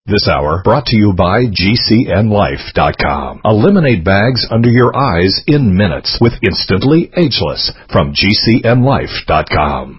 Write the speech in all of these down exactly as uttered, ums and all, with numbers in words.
This hour brought to you by G C N Life dot com. Eliminate bags under your eyes in minutes with Instantly Ageless from G C N Life dot com.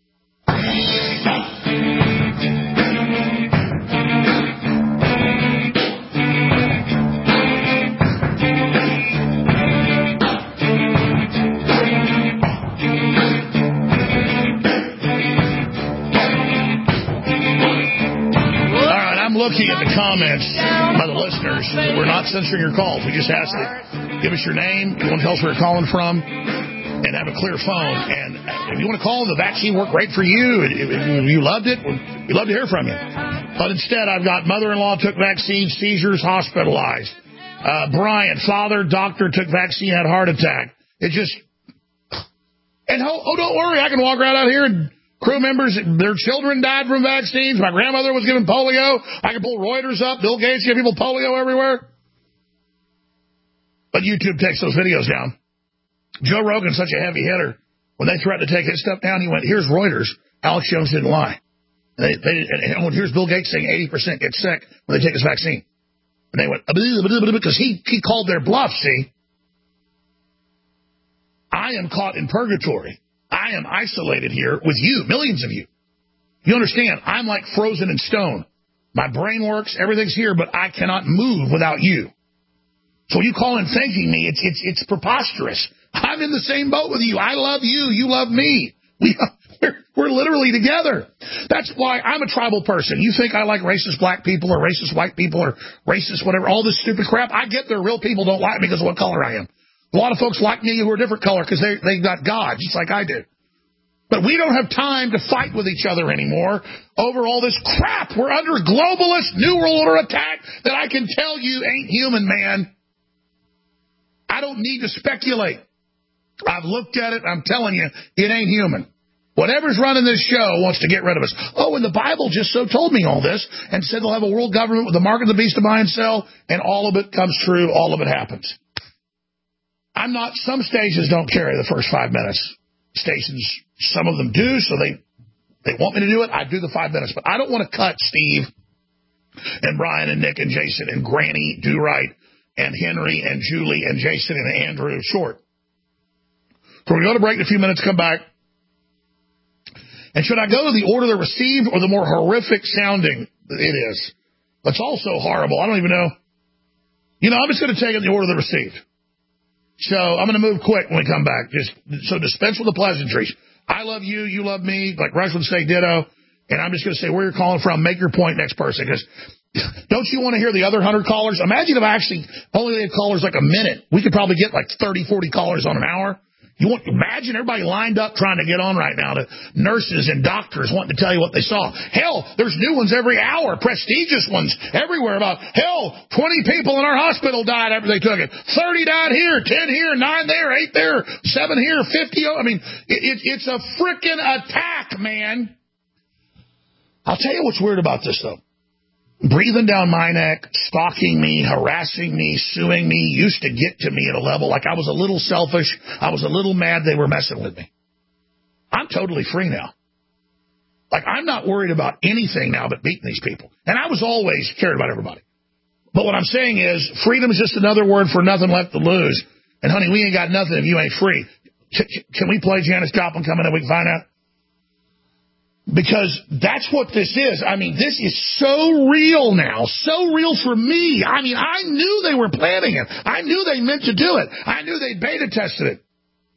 Looking at the comments by the listeners, we're not censoring your calls. We just asked that give us your name, you want to tell us where you're calling from, and have a clear phone. And if you want to call, the vaccine worked great for you. If you loved it, we'd love to hear from you. But instead, I've got mother-in-law took vaccine, seizures, hospitalized. Uh, Brian, father, doctor, took vaccine, had heart attack. It just... And oh, oh, don't worry, I can walk right out here and... Crew members, their children died from vaccines. My grandmother was given polio. I can pull Reuters up. Bill Gates gave people polio everywhere. But YouTube takes those videos down. Joe Rogan's such a heavy hitter. When they threatened to take his stuff down, he went, here's Reuters. Alex Jones didn't lie. And, they, they, and, and here's Bill Gates saying eighty percent get sick when they take his vaccine. And they went, because he, he called their bluff, see. I am caught in purgatory. I am isolated here with you, millions of you. You understand, I'm like frozen in stone. My brain works, everything's here, but I cannot move without you. So when you call in thanking me, it's it's it's preposterous. I'm in the same boat with you. I love you. You love me. We, we're, we're literally together. That's why I'm a tribal person. You think I like racist black people or racist white people or racist whatever, all this stupid crap. I get there. Real people don't like me because of what color I am. A lot of folks like me who are a different color because they they got God, just like I do. But we don't have time to fight with each other anymore over all this crap. We're under globalist New World Order attack that I can tell you ain't human, man. I don't need to speculate. I've looked at it. I'm telling you, it ain't human. Whatever's running this show wants to get rid of us. Oh, and the Bible just so told me all this and said they'll have a world government with the mark of the beast to buy and sell, and all of it comes true. All of it happens. I'm not, some stations don't carry the first five minutes. Stations, some of them do, so they they want me to do it. I do the five minutes, but I don't want to cut Steve and Brian and Nick and Jason and Granny Do-Right and Henry and Julie and Jason and Andrew short. So we're going to break in a few minutes, come back. And should I go to the order they're received or the more horrific sounding it is? It's also horrible. I don't even know. You know, I'm just going to take it in the order they're received. So I'm going to move quick when we come back. Just so dispense with the pleasantries. I love you, you love me, like Rush would say ditto. And I'm just going to say where you're calling from. Make your point, next person. Because don't you want to hear the other one hundred callers? Imagine if I actually only had callers like a minute. We could probably get like thirty, forty callers on an hour. You want imagine everybody lined up trying to get on right now, to nurses and doctors wanting to tell you what they saw. Hell, there's new ones every hour, prestigious ones everywhere about, hell, twenty people in our hospital died after they took it. thirty died here, ten here, nine there, eight there, seven here, fifty. I mean, it, it, it's a freaking attack, man. I'll tell you what's weird about this, though. Breathing down my neck, stalking me, harassing me, suing me, used to get to me at a level like I was a little selfish. I was a little mad they were messing with me. I'm totally free now. Like, I'm not worried about anything now but beating these people. And I was always cared about everybody. But what I'm saying is, freedom is just another word for nothing left to lose. And, honey, we ain't got nothing if you ain't free. Can we play Janis Joplin coming in? We can find out. Because that's what this is. I mean, this is so real now, so real for me. I mean, I knew they were planning it. I knew they meant to do it. I knew they beta tested it.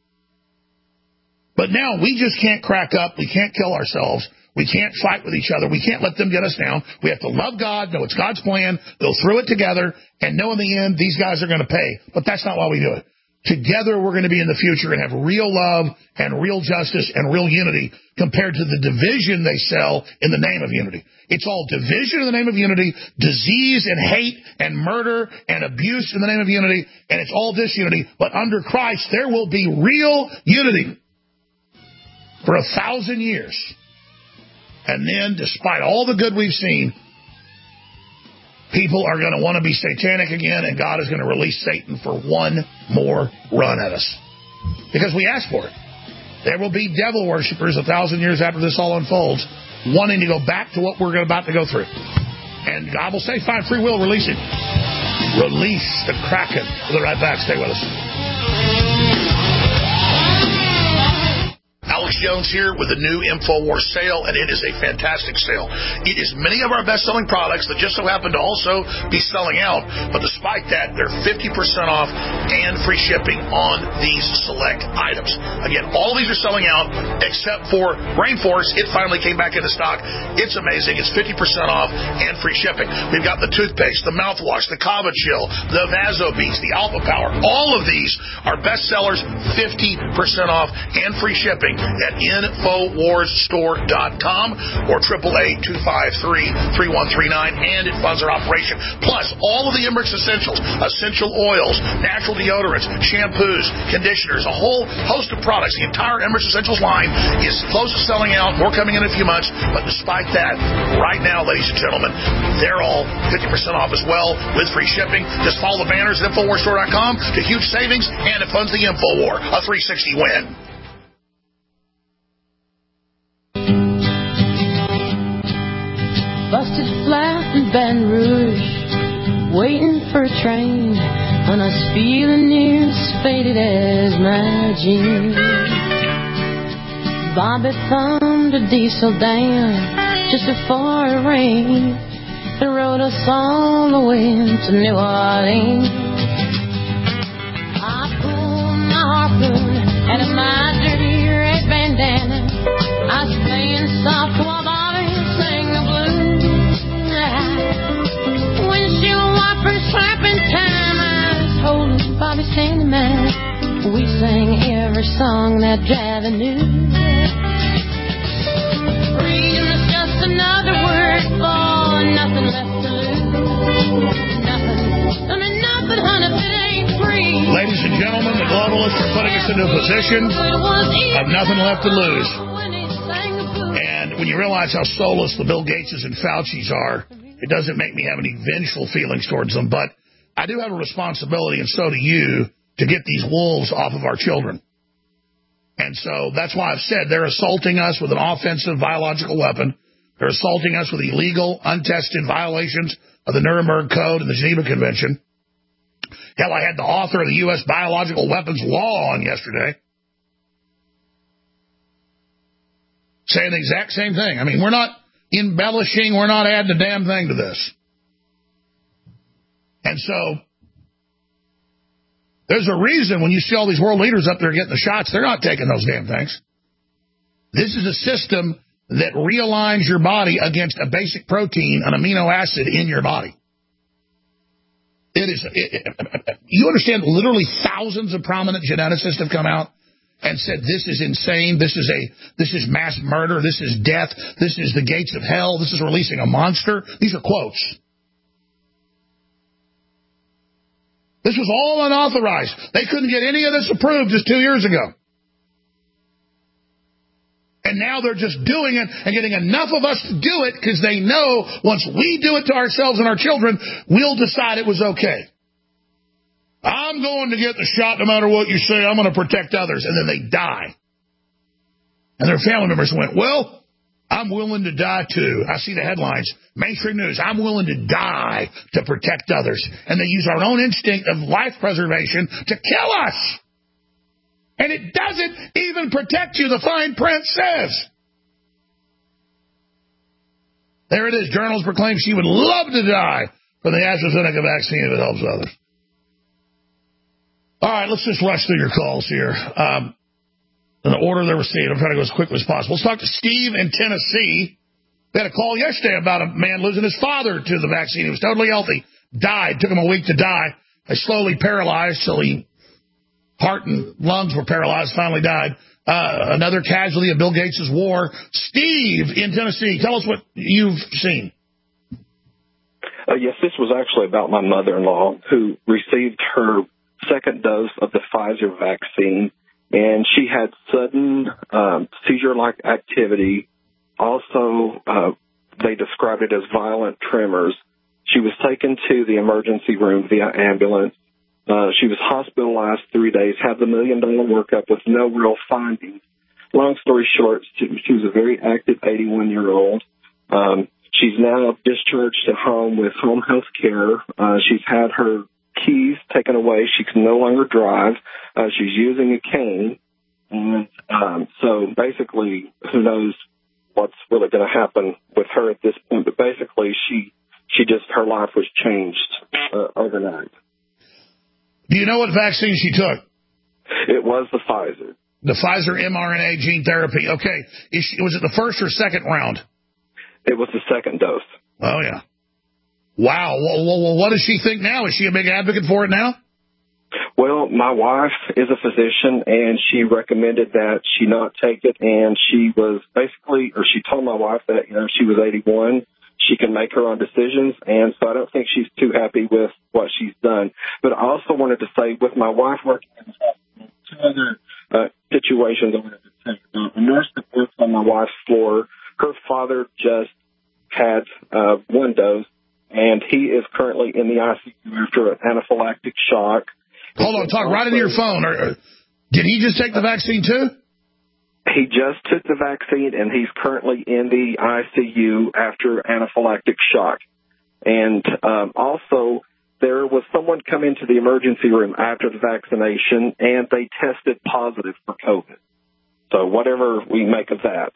But now we just can't crack up. We can't kill ourselves. We can't fight with each other. We can't let them get us down. We have to love God, know it's God's plan, go through it together, and know in the end these guys are going to pay. But that's not why we do it. Together, we're going to be in the future and have real love and real justice and real unity compared to the division they sell in the name of unity. It's all division in the name of unity, disease and hate and murder and abuse in the name of unity, and it's all disunity. But under Christ, there will be real unity for a thousand years. And then, despite all the good we've seen, people are going to want to be satanic again, and God is going to release Satan for one more run at us. Because we asked for it. There will be devil worshippers a thousand years after this all unfolds, wanting to go back to what we're about to go through. And God will say, fine, free will, release it. Release the Kraken. We'll be right back. Stay with us. Alex Jones here with a new InfoWars sale, and it is a fantastic sale. It is many of our best-selling products that just so happen to also be selling out, but despite that, they're fifty percent off and free shipping on these select items. Again, all of these are selling out except for Rainforest. It finally came back into stock. It's amazing. It's fifty percent off and free shipping. We've got the toothpaste, the mouthwash, the Kava Chill, the Vaso Beats, the Alpha Power. All of these are bestsellers, fifty percent off and free shipping at infowars store dot com or eight eight eight, two five three, three one three nine, and it funds our operation. Plus, all of the Emmerich's essentials, essential oils, natural deodorants, shampoos, conditioners, a whole host of products. The entire Emmerich's Essentials line is close to selling out, more coming in a few months, but despite that, right now, ladies and gentlemen, they're all fifty percent off as well with free shipping. Just follow the banners at infowars store dot com to huge savings, and it funds the InfoWar, a three sixty win. Busted flat in Baton Rouge, waiting for a train, when I was feeling near as faded as my jeans. Bobby thumbed a diesel down just before it rained and rode us all the way to New Orleans. I pulled my harpoon out of my dirty red bandana. I was playing soft while Bobby sang the blues. Windshield wipers slapping time, I was holding Bobby's hand in mine. We sang every song that Javi knew. Freedom is just another word for nothing left to lose. Nothing, I mean nothing, honey, if it ain't free. Ladies and gentlemen, the globalists are putting us into a position of nothing left to lose. And when you realize how soulless the Bill Gateses and Fauci's are, it doesn't make me have any vengeful feelings towards them. But I do have a responsibility, and so do you, to get these wolves off of our children. And so that's why I've said they're assaulting us with an offensive biological weapon. They're assaulting us with illegal, untested violations of the Nuremberg Code and the Geneva Convention. Hell, I had the author of the U S Biological Weapons Law on yesterday, saying the exact same thing. I mean, we're not embellishing, we're not adding a damn thing to this. And so there's a reason when you see all these world leaders up there getting the shots, they're not taking those damn things. This is a system that realigns your body against a basic protein, an amino acid in your body. It is. It, it, you understand? Literally thousands of prominent geneticists have come out and said this is insane. This is a. This is mass murder. This is death. This is the gates of hell. This is releasing a monster. These are quotes. This was all unauthorized. They couldn't get any of this approved just two years ago. And now they're just doing it and getting enough of us to do it because they know once we do it to ourselves and our children, we'll decide it was okay. I'm going to get the shot no matter what you say. I'm going to protect others. And then they die. And their family members went, well, I'm willing to die too. I see the headlines. Mainstream news, I'm willing to die to protect others. And they use our own instinct of life preservation to kill us. And it doesn't even protect you, the fine print says. There it is. Journals proclaim she would love to die for the AstraZeneca vaccine if it helps others. All right, let's just rush through your calls here. Um, in the order they're received, I'm trying to go as quickly as possible. Let's talk to Steve in Tennessee. They had a call yesterday about a man losing his father to the vaccine. He was totally healthy. Died. Took him a week to die. They slowly paralyzed till he... heart and lungs were paralyzed, finally died. Uh, another casualty of Bill Gates' war. Steve in Tennessee, tell us what you've seen. Uh, yes, this was actually about my mother-in-law who received her second dose of the Pfizer vaccine, and she had sudden um, seizure-like activity. Also, uh, they described it as violent tremors. She was taken to the emergency room via ambulance. Uh, she was hospitalized three days, had the million-dollar workup with no real findings. Long story short, she, she was a very active eighty-one-year-old. Um, she's now discharged at home with home health care. Uh, she's had her keys taken away. She can no longer drive. Uh, she's using a cane. And um, so basically, who knows what's really going to happen with her at this point. But basically, she she just, her life was changed uh, overnight. Do you know what vaccine she took? It was the Pfizer. The Pfizer mRNA gene therapy. Okay. Is she, was it the first or second round? It was the second dose. Oh, yeah. Wow. Well, well, what does she think now? Is she a big advocate for it now? Well, my wife is a physician, and she recommended that she not take it, and she was basically, or she told my wife that, you know, she was eighty-one, she can make her own decisions, and so I don't think she's too happy with what she's done. But I also wanted to say, with my wife working in the hospital, two other uh, situations I wanted to say about. A nurse that works on my wife's floor, her father just had uh, one dose, and he is currently in the I C U after an anaphylactic shock. Hold on, talk right into your phone. Or, or, did he just take the vaccine too? He just took the vaccine, and he's currently in the I C U after anaphylactic shock. And um, also, there was someone come into the emergency room after the vaccination, and they tested positive for COVID. So whatever we make of that.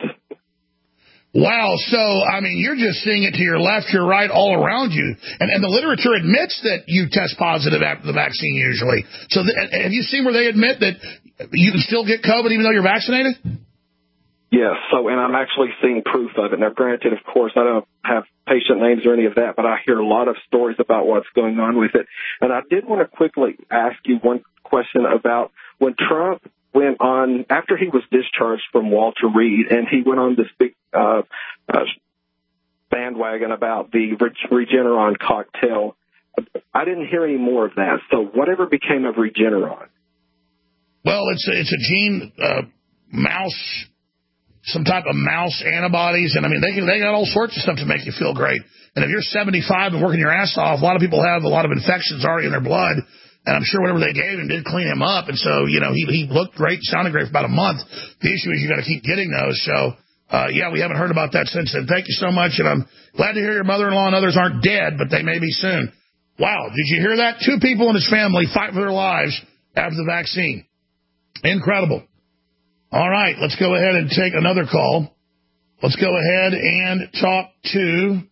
Wow. So, I mean, you're just seeing it to your left, your right, all around you. And, and the literature admits that you test positive after the vaccine usually. So th- have you seen where they admit that you can still get COVID even though you're vaccinated? Yes. So, and I'm actually seeing proof of it. Now, granted, of course, I don't have patient names or any of that, but I hear a lot of stories about what's going on with it. And I did want to quickly ask you one question about when Trump went on, after he was discharged from Walter Reed, and he went on this big uh, uh, bandwagon about the Regeneron cocktail. I didn't hear any more of that. So whatever became of Regeneron? Well, it's a, it's a gene uh, mouse, some type of mouse antibodies, and I mean they can, they got all sorts of stuff to make you feel great. And if you're seventy-five and working your ass off, a lot of people have a lot of infections already in their blood. And I'm sure whatever they gave him did clean him up. And so, you know, he he looked great, sounded great for about a month. The issue is you got to keep getting those. So, uh, yeah, we haven't heard about that since then. Thank you so much. And I'm glad to hear your mother-in-law and others aren't dead, but they may be soon. Wow. Did you hear that? Two people in his family fight for their lives after the vaccine. Incredible. All right. Let's go ahead and take another call. Let's go ahead and talk to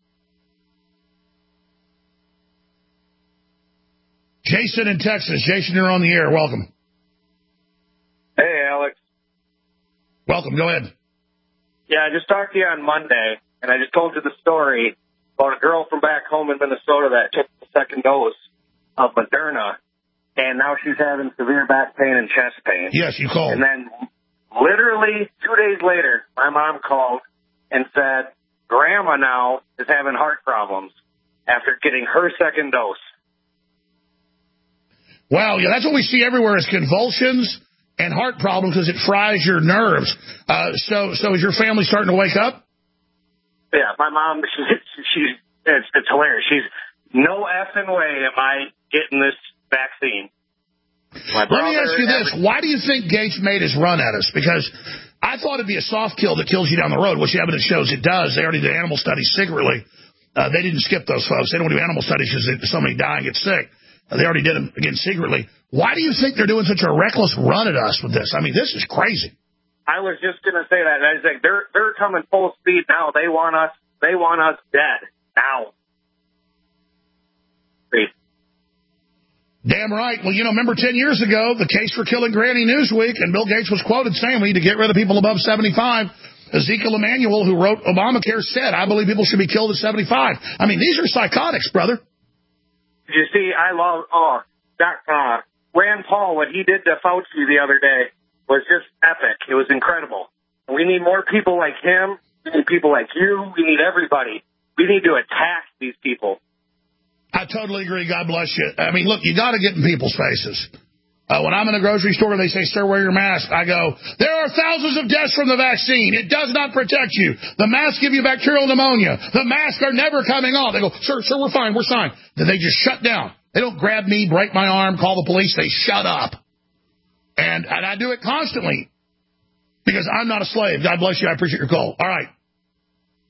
Jason in Texas. Jason, you're on the air. Welcome. Hey, Alex. Welcome. Go ahead. Yeah, I just talked to you on Monday, and I just told you the story about a girl from back home in Minnesota that took the second dose of Moderna, and now she's having severe back pain and chest pain. Yes, you called. And then literally two days later, my mom called and said, Grandma now is having heart problems after getting her second dose. Wow, yeah, that's what we see everywhere is convulsions and heart problems because it fries your nerves. Uh, so, so is your family starting to wake up? Yeah, my mom, she's, she's it's, it's hilarious. She's, no effing way am I getting this vaccine. My Let me ask you this. every- Why do you think Gates made his run at us? Because I thought it'd be a soft kill that kills you down the road, which the evidence shows it does. They already did animal studies secretly. Uh, they didn't skip those folks. They don't do animal studies because somebody die and get sick. Uh, they already did them, again, secretly. Why do you think they're doing such a reckless run at us with this? I mean, this is crazy. I was just going to say that. I was like, they're, they're coming full speed now. They want us, they want us dead now. Great. Damn right. Well, you know, remember ten years ago, the case for killing Granny Newsweek, and Bill Gates was quoted saying we need to get rid of people above seventy-five. Ezekiel Emanuel, who wrote Obamacare, said, I believe people should be killed at seventy-five. I mean, these are psychotics, brother. Did you see, I love, oh, that, uh, Rand Paul, what he did to Fauci the other day was just epic. It was incredible. We need more people like him. We need people like you. We need everybody. We need to attack these people. I totally agree. God bless you. I mean, look, you got to get in people's faces. Uh, when I'm in a grocery store, they say, sir, wear your mask. I go, there are thousands of deaths from the vaccine. It does not protect you. The masks give you bacterial pneumonia. The masks are never coming off. They go, sir, sir, we're fine. We're fine. Then they just shut down. They don't grab me, break my arm, call the police. They shut up. And, and I do it constantly because I'm not a slave. God bless you. I appreciate your call. All right.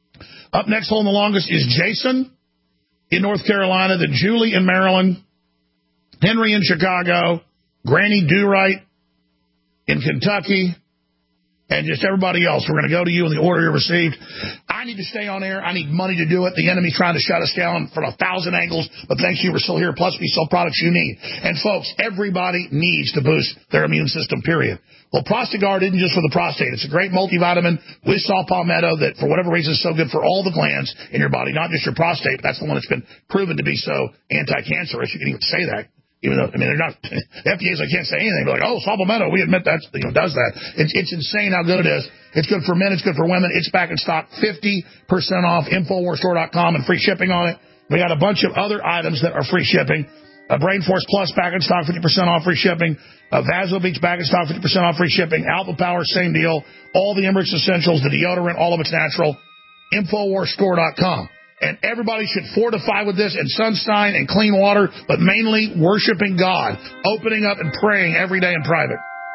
Up next, holding the longest, is Jason in North Carolina, then Julie in Maryland, Henry in Chicago, Granny Do-Right in Kentucky, and just everybody else. We're going to go to you in the order you received. I need to stay on air. I need money to do it. The enemy's trying to shut us down from a thousand angles, but thanks you, we're still here. Plus, we sell products you need. And, folks, everybody needs to boost their immune system, period. Well, Prostagard isn't just for the prostate. It's a great multivitamin with saw palmetto that, for whatever reason, is so good for all the glands in your body, not just your prostate, but that's the one that's been proven to be so anti-cancerous. You can even say that. Even though, I mean, they're not, the F D A's, I can't say anything. They're like, oh, saw palmetto, we admit that, you know, does that. It's, it's insane how good it is. It's good for men, it's good for women. It's back in stock, fifty percent off, Infowars Store dot com, and free shipping on it. We got a bunch of other items that are free shipping. Uh, Brain Force Plus back in stock, fifty percent off, free shipping. Uh, Vaso Beach back in stock, fifty percent off, free shipping. Alpha Power, same deal. All the Emirates Essentials, the deodorant, all of it's natural. Infowars Store dot com. And everybody should fortify with this and sunshine and clean water, but mainly worshiping God, opening up and praying every day in private.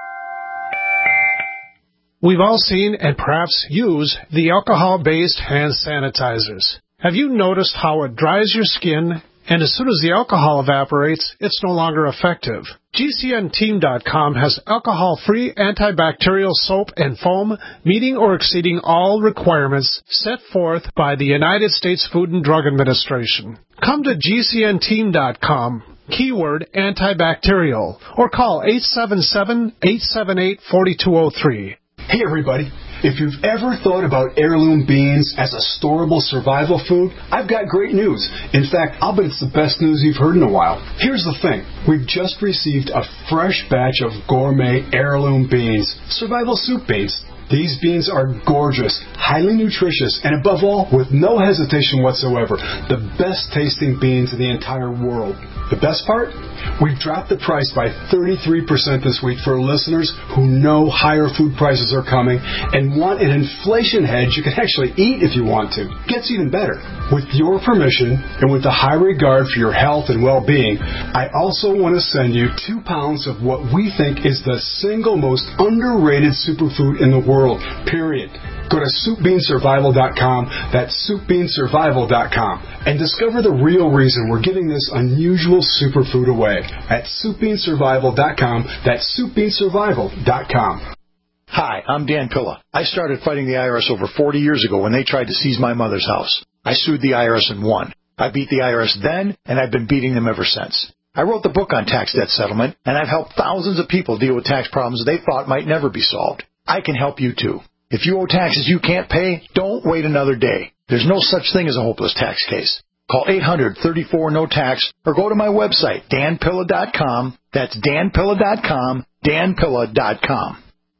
We've all seen and perhaps use the alcohol-based hand sanitizers. Have you noticed how it dries your skin, and as soon as the alcohol evaporates, it's no longer effective? G C N team dot com has alcohol-free antibacterial soap and foam meeting or exceeding all requirements set forth by the United States Food and Drug Administration. Come to G C N team dot com, keyword antibacterial, or call eight seven seven, eight seven eight, four two zero three. Hey everybody, if you've ever thought about heirloom beans as a storable survival food, I've got great news. In fact, I'll bet it's the best news you've heard in a while. Here's the thing. We've just received a fresh batch of gourmet heirloom beans, survival soup beans. These beans are gorgeous, highly nutritious, and above all, with no hesitation whatsoever, the best tasting beans in the entire world. The best part? We've dropped the price by thirty-three percent this week for listeners who know higher food prices are coming and want an inflation hedge you can actually eat if you want to. Gets even better. With your permission and with the high regard for your health and well-being, I also want to send you two pounds of what we think is the single most underrated superfood in the world, period. Go to soup bean survival dot com, that's soup bean survival dot com, and discover the real reason we're giving this unusual superfood away at soup bean survival dot com, that's soup bean survival dot com. Hi, I'm Dan Pilla. I started fighting the I R S over forty years ago when they tried to seize my mother's house. I sued the I R S and won. I beat the I R S then, and I've been beating them ever since. I wrote the book on tax debt settlement, and I've helped thousands of people deal with tax problems they thought might never be solved. I can help you too. If you owe taxes you can't pay, don't wait another day. There's no such thing as a hopeless tax case. Call eight hundred, thirty-four, no tax or go to my website, dan pilla dot com. That's dan pilla dot com, dan pilla dot com.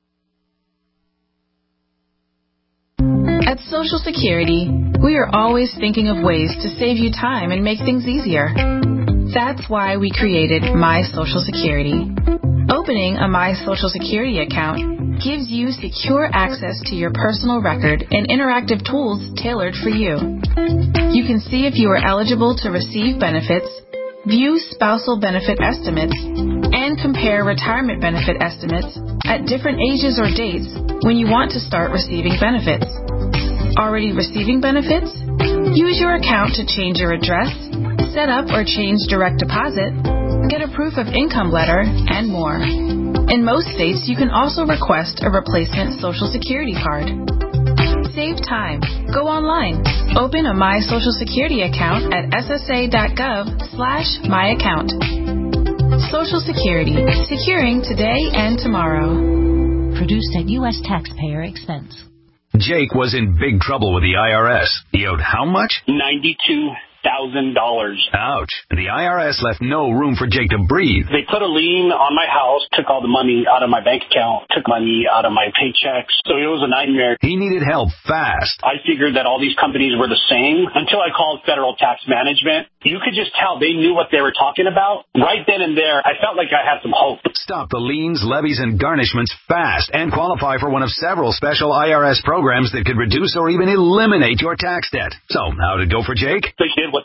At Social Security, we are always thinking of ways to save you time and make things easier. That's why we created My Social Security. Opening a My Social Security account gives you secure access to your personal record and interactive tools tailored for you. You can see if you are eligible to receive benefits, view spousal benefit estimates, and compare retirement benefit estimates at different ages or dates when you want to start receiving benefits. Already receiving benefits? Use your account to change your address, set up or change direct deposit, get a proof of income letter, and more. In most states, you can also request a replacement Social Security card. Save time. Go online. Open a My Social Security account at s s a dot gov slash my account. Social Security. Securing today and tomorrow. Produced at U S taxpayer expense. Jake was in big trouble with the I R S. He owed how much? ninety-two thousand dollars. Ouch. And the I R S left no room for Jake to breathe. They put a lien on my house, took all the money out of my bank account, took money out of my paychecks. So it was a nightmare. He needed help fast. I figured that all these companies were the same until I called Federal Tax Management. You could just tell they knew what they were talking about. Right then and there, I felt like I had some hope. Stop the liens, levies, and garnishments fast and qualify for one of several special I R S programs that could reduce or even eliminate your tax debt. So, how'd it go for Jake? They did what they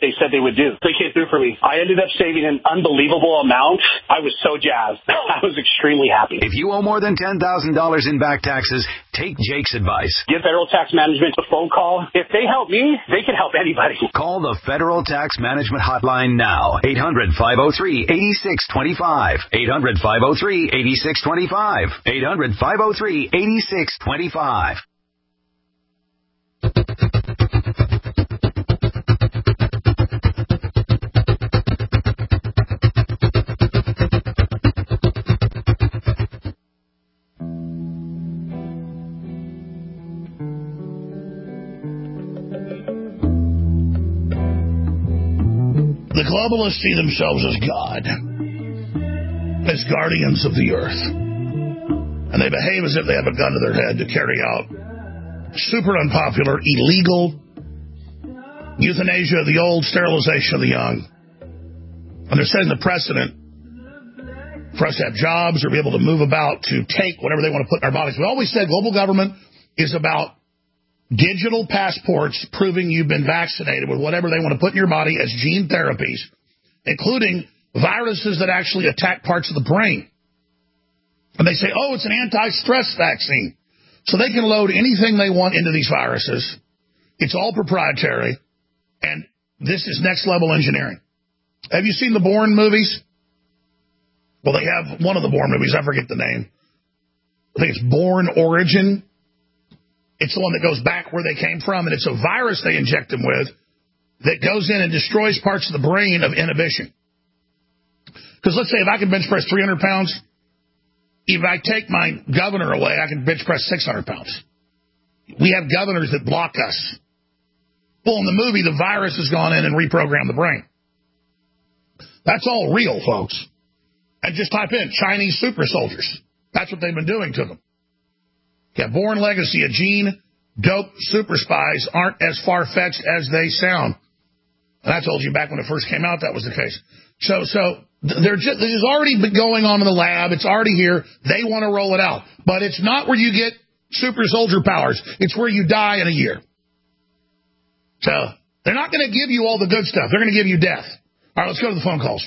they said they would do. They came through for me. I ended up saving an unbelievable amount. I was so jazzed. I was extremely happy. If you owe more than ten thousand dollars in back taxes, take Jake's advice. Give Federal Tax Management a phone call. If they help me, they can help anybody. Call the Federal Tax Management Hotline now. eight hundred, five oh three, eight six two five. eight hundred, five oh three, eight six two five. eight hundred, five oh three, eight six two five. The globalists see themselves as God, as guardians of the earth. And they behave as if they have a gun to their head to carry out super unpopular, illegal euthanasia of the old, sterilization of the young. And they're setting the precedent for us to have jobs or be able to move about to take whatever they want to put in our bodies. We always said global government is about digital passports proving you've been vaccinated with whatever they want to put in your body as gene therapies, including viruses that actually attack parts of the brain. And they say, oh, it's an anti-stress vaccine. So they can load anything they want into these viruses. It's all proprietary. And this is next-level engineering. Have you seen the Bourne movies? Well, they have one of the Bourne movies. I forget the name. I think it's Bourne Origin. It's the one that goes back where they came from, and it's a virus they inject them with that goes in and destroys parts of the brain of inhibition. Because let's say if I can bench press three hundred pounds, if I take my governor away, I can bench press six hundred pounds. We have governors that block us. Well, in the movie, the virus has gone in and reprogrammed the brain. That's all real, folks. And just type in Chinese super soldiers. That's what they've been doing to them. Yeah, Bourne Legacy, a gene dope super spies aren't as far-fetched as they sound. And I told you back when it first came out that was the case. So, so they're just, this has already been going on in the lab. It's already here. They want to roll it out. But it's not where you get super soldier powers. It's where you die in a year. So they're not going to give you all the good stuff. They're going to give you death. All right, let's go to the phone calls.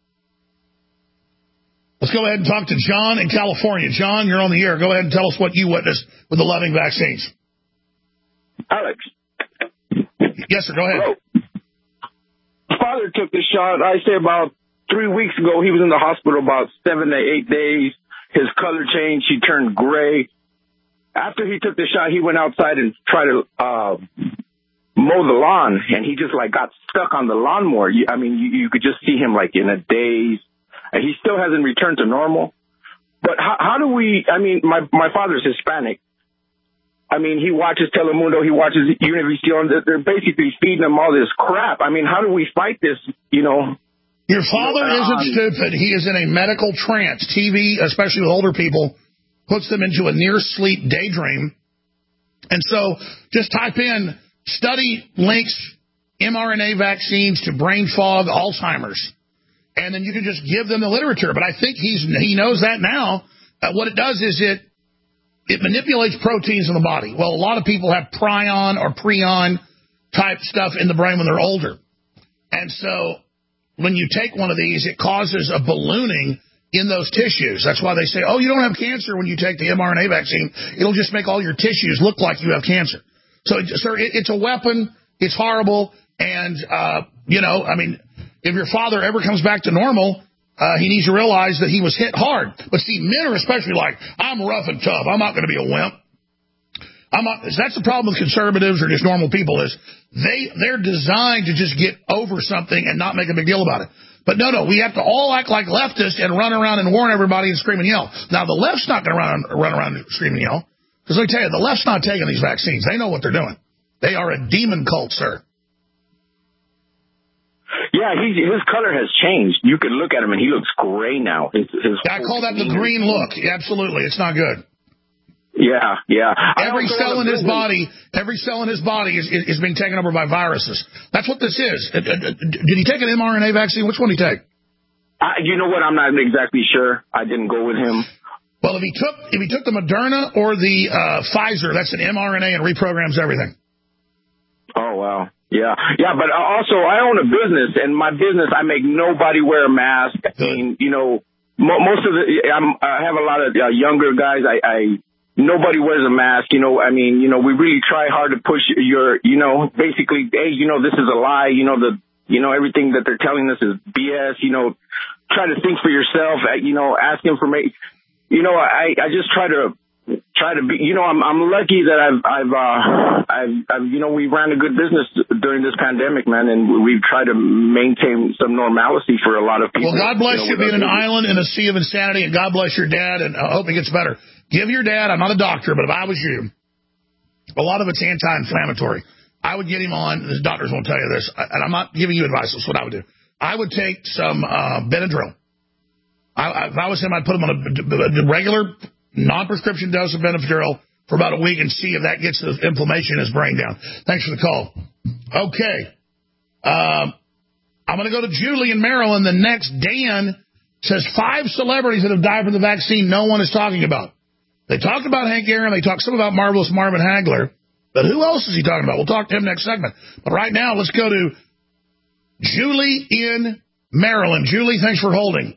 Let's go ahead and talk to John in California. John, you're on the air. Go ahead and tell us what you witnessed with the Loving vaccines. Alex. Yes, sir. Go ahead. Hello. My father took the shot, I say about three weeks ago. He was in the hospital about seven to eight days. His color changed. He turned gray. After he took the shot, he went outside and tried to uh, mow the lawn, and he just, like, got stuck on the lawnmower. I mean, you, you could just see him, like, in a daze. He still hasn't returned to normal. But how, how do we, I mean, my, my father's Hispanic. I mean, he watches Telemundo, he watches Univision. They're, they're basically feeding him all this crap. I mean, how do we fight this, you know? Your father you know, isn't um, stupid. He is in a medical trance. T V, especially with older people, puts them into a near-sleep daydream. And so just type in study links mRNA vaccines to brain fog, Alzheimer's. And then you can just give them the literature. But I think he's he knows that now. Uh, what it does is it it manipulates proteins in the body. Well, a lot of people have prion or prion type stuff in the brain when they're older. And so when you take one of these, it causes a ballooning in those tissues. That's why they say, oh, you don't have cancer when you take the mRNA vaccine. It'll just make all your tissues look like you have cancer. So, sir, it, it's a weapon. It's horrible. And, uh, you know, I mean, if your father ever comes back to normal, uh, he needs to realize that he was hit hard. But see, men are especially like, I'm rough and tough. I'm not going to be a wimp. I'm not, that's the problem with conservatives or just normal people is they, they're designed to just get over something and not make a big deal about it. But no, no, we have to all act like leftists and run around and warn everybody and scream and yell. Now, the left's not going to run, run around and scream and yell. Because let me tell you, the left's not taking these vaccines. They know what they're doing. They are a demon cult, sir. Yeah, he, his color has changed. You can look at him, and he looks gray now. His, his yeah, I call that the green look. Absolutely. It's not good. Yeah, yeah. Every cell in his body, every cell in his body is, is, is being taken over by viruses. That's what this is. Did he take an mRNA vaccine? Which one did he take? I, you know what? I'm not exactly sure. I didn't go with him. Well, if he took if he took the Moderna or the uh, Pfizer, that's an mRNA and reprograms everything. Oh, wow. Yeah, yeah, but also I own a business, and my business, I make nobody wear a mask. I mean, you know, mo- most of the, I'm, I have a lot of uh, younger guys. I, I, nobody wears a mask. You know, I mean, you know, we really try hard to push your, you know, basically, hey, you know, this is a lie. You know, the, you know, everything that they're telling us is B S. You know, try to think for yourself. You know, ask information. You know, I, I just try to. Try to be, you know, I'm I'm lucky that I've I've uh I've, I've you know we ran a good business during this pandemic, man, and we've tried to maintain some normalcy for a lot of people. Well, God bless you, you know, being an island in a sea of insanity, and God bless your dad, and I hope he gets better. Give your dad, I'm not a doctor, but if I was you, a lot of it's anti-inflammatory. I would get him on, the doctors won't tell you this, and I'm not giving you advice, that's what I would do. I would take some uh, Benadryl. I, if I was him, I'd put him on a, a regular non-prescription dose of Benadryl for about a week and see if that gets the inflammation in his brain down. Thanks for the call. Okay. Um, I'm going to go to Julie in Maryland. The next, Dan says five celebrities that have died from the vaccine no one is talking about. They talked about Hank Aaron. They talked some about Marvelous Marvin Hagler. But who else is he talking about? We'll talk to him next segment. But right now, let's go to Julie in Maryland. Julie, thanks for holding.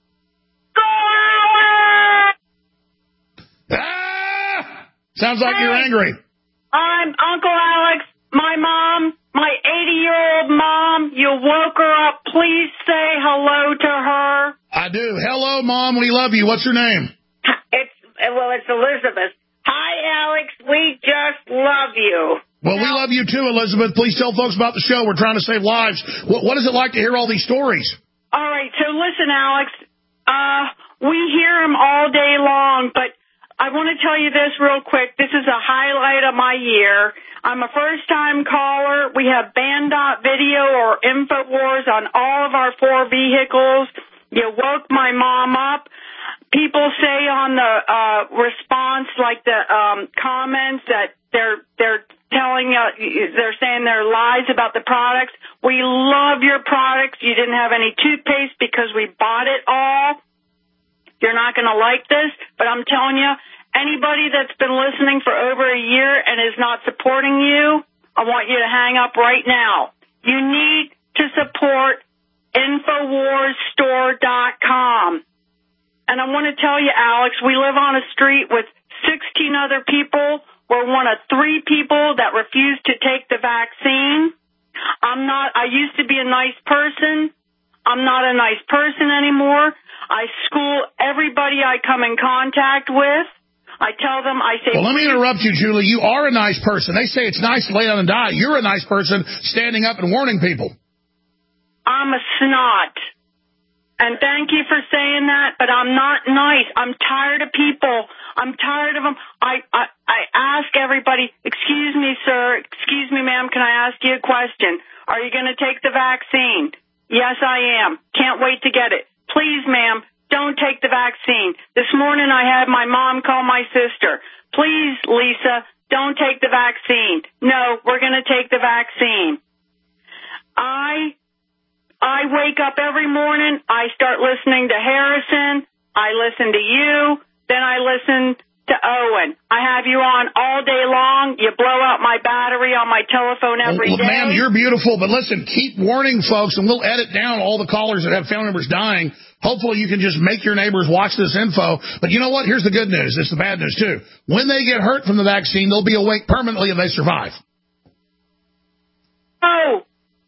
Ah! Sounds like hey, you're angry. I'm Uncle Alex. My mom, my eighty-year-old mom, you woke her up. Please say hello to her. I do. Hello, Mom. We love you. What's her name? It's well, it's Elizabeth. Hi, Alex. We just love you. Well, we love you too, Elizabeth. Please tell folks about the show. We're trying to save lives. What, what is it like to hear all these stories? All right. So listen, Alex. Uh, we hear them all day long, but I want to tell you this real quick. This is a highlight of my year. I'm a first-time caller. We have Bandot Video or InfoWars on all of our four vehicles. You woke my mom up. People say on the uh, response, like the um, comments, that they're they're telling uh, they're saying they're lies about the products. We love your products. You didn't have any toothpaste because we bought it all. You're not going to like this, but I'm telling you, anybody that's been listening for over a year and is not supporting you, I want you to hang up right now. You need to support Infowars Store dot com. And I want to tell you, Alex, we live on a street with sixteen other people. We're one of three people that refuse to take the vaccine. I'm not, I used to be a nice person. I'm not a nice person anymore. I school everybody I come in contact with. I tell them, I say... Well, let me interrupt you, Julie. You are a nice person. They say it's nice to lay down and die. You're a nice person standing up and warning people. I'm a snot. And thank you for saying that, but I'm not nice. I'm tired of people. I'm tired of them. I, I, I ask everybody, excuse me, sir, excuse me, ma'am, can I ask you a question? Are you going to take the vaccine? Yes, I am. Can't wait to get it. Please, ma'am, don't take the vaccine. This morning I had my mom call my sister. Please, Lisa, don't take the vaccine. No, we're going to take the vaccine. I... I wake up every morning, I start listening to Harrison, I listen to you, then I listen to Owen. I have you on all day long. You blow out my battery on my telephone every well, day. Ma'am, you're beautiful, but listen, keep warning folks, and we'll edit down all the callers that have family members dying. Hopefully you can just make your neighbors watch this info. But you know what? Here's the good news. It's the bad news, too. When they get hurt from the vaccine, they'll be awake permanently if they survive. Oh.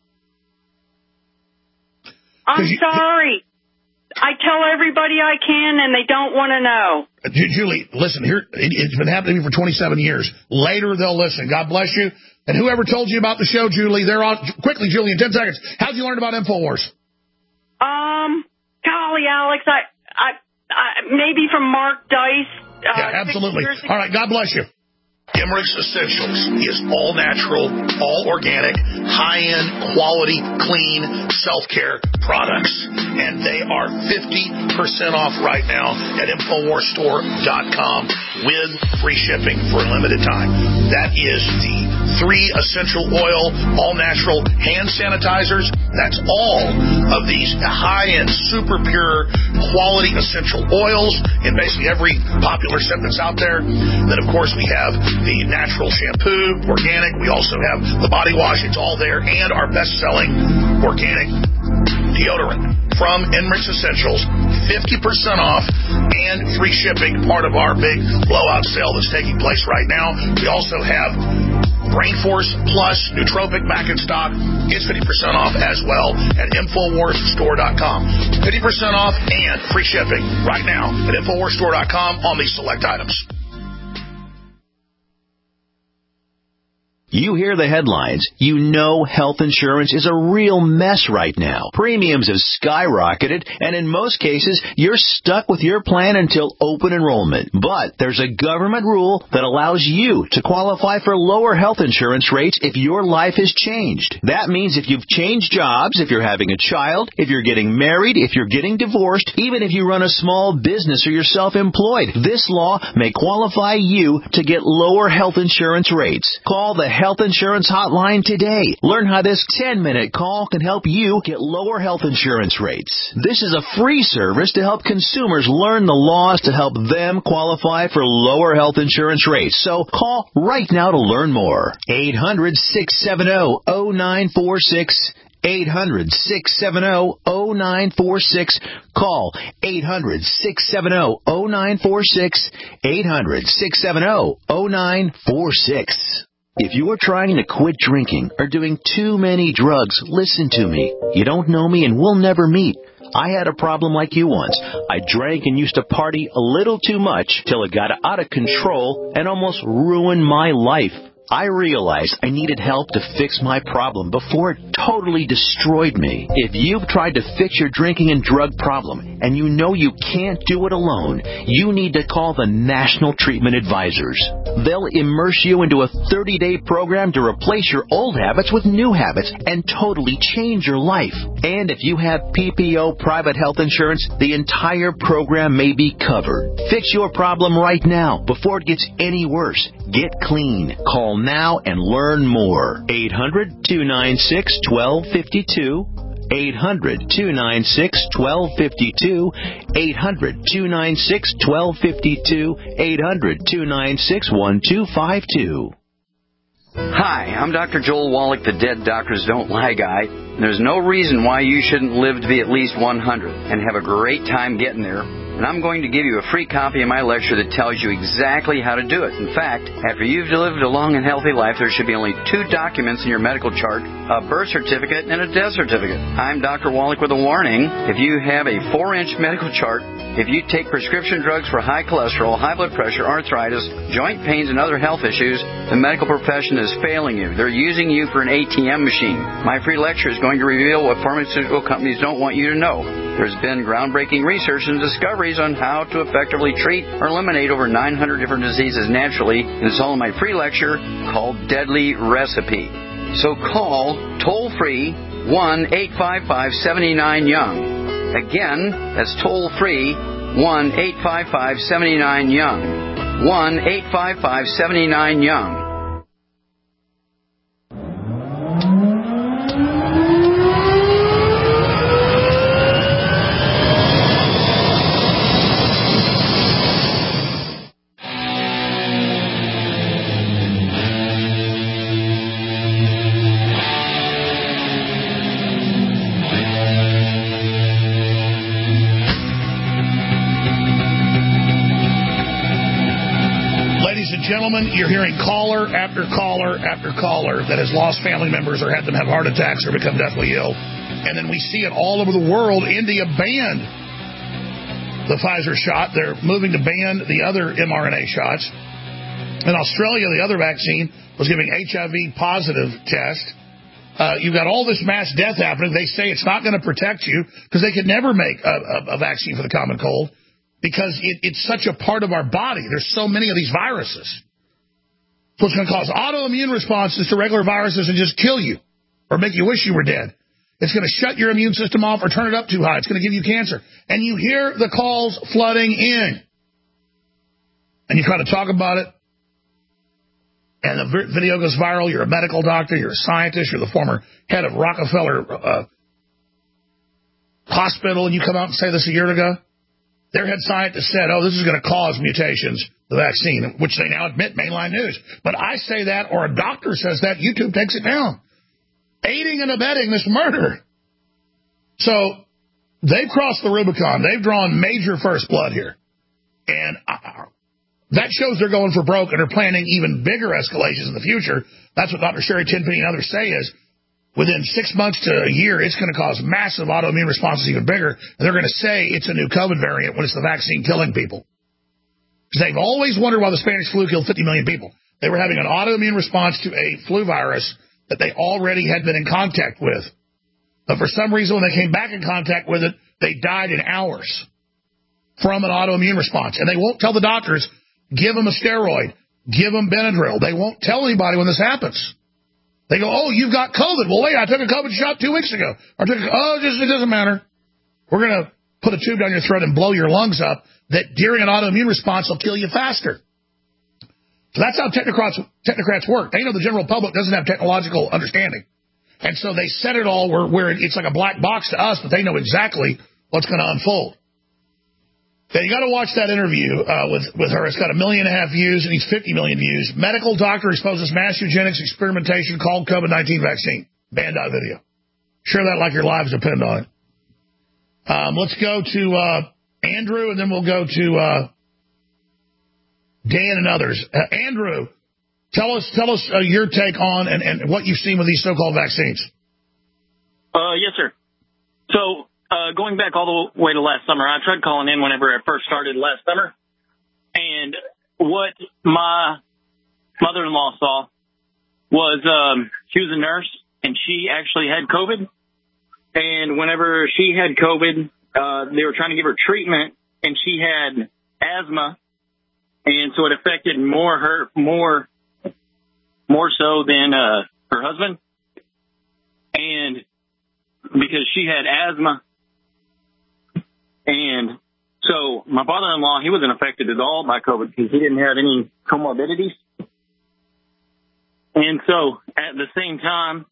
I'm you, sorry. I tell everybody I can, and they don't want to know. Julie, listen, here it's been happening to me for twenty-seven years. Later, they'll listen. God bless you. And whoever told you about the show, Julie, they're on. Quickly, Julie, in ten seconds. How'd you learn about InfoWars? Um, golly, Alex, I, I, I maybe from Mark Dice. Uh, yeah, absolutely. All right, God bless you. Emmerich's Essentials is all natural, all organic, high-end, quality, clean, self-care products. And they are fifty percent off right now at Infowars Store dot com with free shipping for a limited time. That is the three essential oil, all-natural hand sanitizers. That's all of these high-end, super pure, quality essential oils in basically every popular scent that's out there. Then, of course, we have the natural shampoo, organic. We also have the body wash. It's all there. And our best-selling organic deodorant from Enrich Essentials, fifty percent off and free shipping, part of our big blowout sale that's taking place right now. We also have Brain Force Plus Nootropic back in stock. It's fifty percent off as well at Infowars Store dot com. fifty percent off and free shipping right now at Infowars Store dot com on these select items. You hear the headlines. You know health insurance is a real mess right now. Premiums have skyrocketed, and in most cases, you're stuck with your plan until open enrollment. But there's a government rule that allows you to qualify for lower health insurance rates if your life has changed. That means if you've changed jobs, if you're having a child, if you're getting married, if you're getting divorced, even if you run a small business or you're self-employed, this law may qualify you to get lower health insurance rates. Call the Health Insurance Hotline today. Learn how this ten-minute call can help you get lower health insurance rates. This is a free service to help consumers learn the laws to help them qualify for lower health insurance rates. So call right now to learn more. eight hundred, six seven zero, zero nine four six. eight hundred, six seven zero, zero nine four six. Call eight hundred, six seven zero, zero nine four six. eight hundred, six seven zero, zero nine four six. If you are trying to quit drinking or doing too many drugs, listen to me. You don't know me and we'll never meet. I had a problem like you once. I drank and used to party a little too much till it got out of control and almost ruined my life. I realized I needed help to fix my problem before it totally destroyed me. If you've tried to fix your drinking and drug problem and you know you can't do it alone, you need to call the National Treatment Advisors. They'll immerse you into a thirty-day program to replace your old habits with new habits and totally change your life. And if you have P P O private health insurance, the entire program may be covered. Fix your problem right now before it gets any worse. Get clean. Call now and learn more. eight hundred, two nine six, one two five two. eight hundred, two nine six, one two five two. eight hundred, two nine six, one two five two. eight hundred, two nine six, one two five two. Hi, I'm Doctor Joel Wallach, the Dead Doctors Don't Lie guy. There's no reason why you shouldn't live to be at least one hundred and have a great time getting there. And I'm going to give you a free copy of my lecture that tells you exactly how to do it. In fact, after you've lived a long and healthy life, there should be only two documents in your medical chart, a birth certificate and a death certificate. I'm Doctor Wallach with a warning. If you have a four-inch medical chart, if you take prescription drugs for high cholesterol, high blood pressure, arthritis, joint pains, and other health issues, the medical profession is failing you. They're using you for an A T M machine. My free lecture is going to reveal what pharmaceutical companies don't want you to know. There's been groundbreaking research and discoveries on how to effectively treat or eliminate over nine hundred different diseases naturally, and it's all in my free lecture called Deadly Recipe. So call toll-free one eight five five, seven nine young. Again, that's toll-free one eight five five, seven nine young. one eight five five, seven nine young. Gentlemen, you're hearing caller after caller after caller that has lost family members or had them have heart attacks or become deathly ill. And then we see it all over the world. India banned the Pfizer shot. They're moving to ban the other mRNA shots. In Australia, the other vaccine was giving H I V positive test. Uh, you've got all this mass death happening. They say it's not going to protect you because they could never make a, a, a vaccine for the common cold, because it, it's such a part of our body. There's so many of these viruses. So it's going to cause autoimmune responses to regular viruses and just kill you or make you wish you were dead. It's going to shut your immune system off or turn it up too high. It's going to give you cancer. And you hear the calls flooding in. And you try to talk about it. And the video goes viral. You're a medical doctor. You're a scientist. You're the former head of Rockefeller uh, Hospital. And you come out and say this a year ago. their head scientist said, oh, this is going to cause mutations, the vaccine, which they now admit, mainline news. But I say that, or a doctor says that, YouTube takes it down. Aiding and abetting this murder. So they've crossed the Rubicon. They've drawn major first blood here. And uh, that shows they're going for broke and are planning even bigger escalations in the future. That's what Doctor Sherry Tenpenny and others say is, within six months to a year, it's going to cause massive autoimmune responses even bigger. And they're going to say it's a new COVID variant when it's the vaccine killing people. Because they've always wondered why the Spanish flu killed fifty million people. They were having an autoimmune response to a flu virus that they already had been in contact with. But for some reason, when they came back in contact with it, they died in hours from an autoimmune response. And they won't tell the doctors, give them a steroid, give them Benadryl. They won't tell anybody when this happens. They go, oh, you've got COVID. Well, wait, I took a COVID shot two weeks ago. I took a, oh, it, just, it doesn't matter. We're going to put a tube down your throat and blow your lungs up that during an autoimmune response will kill you faster. So that's how technocrats, technocrats work. They know the general public doesn't have technological understanding. And so they set it all where, where it's like a black box to us, but they know exactly what's going to unfold. Now, you got to watch that interview uh, with, with her. It's got a million and a half views. It needs fifty million views. Medical doctor exposes mass eugenics experimentation called COVID nineteen vaccine. Banned out video. Share that like your lives depend on it. Um, let's go to uh, Andrew, and then we'll go to uh, Dan and others. Uh, Andrew, tell us tell us uh, your take on and, and what you've seen with these so-called vaccines. Uh, yes, sir. So... Uh, going back all the way to last summer, I tried calling in whenever I first started last summer. And what my mother-in-law saw was um, she was a nurse, and she actually had COVID. And whenever she had COVID, uh, they were trying to give her treatment, and she had asthma. And so it affected more her, more, more so than uh, her husband. And because she had asthma, and so my father-in-law, he wasn't affected at all by COVID because he didn't have any comorbidities. And so at the same time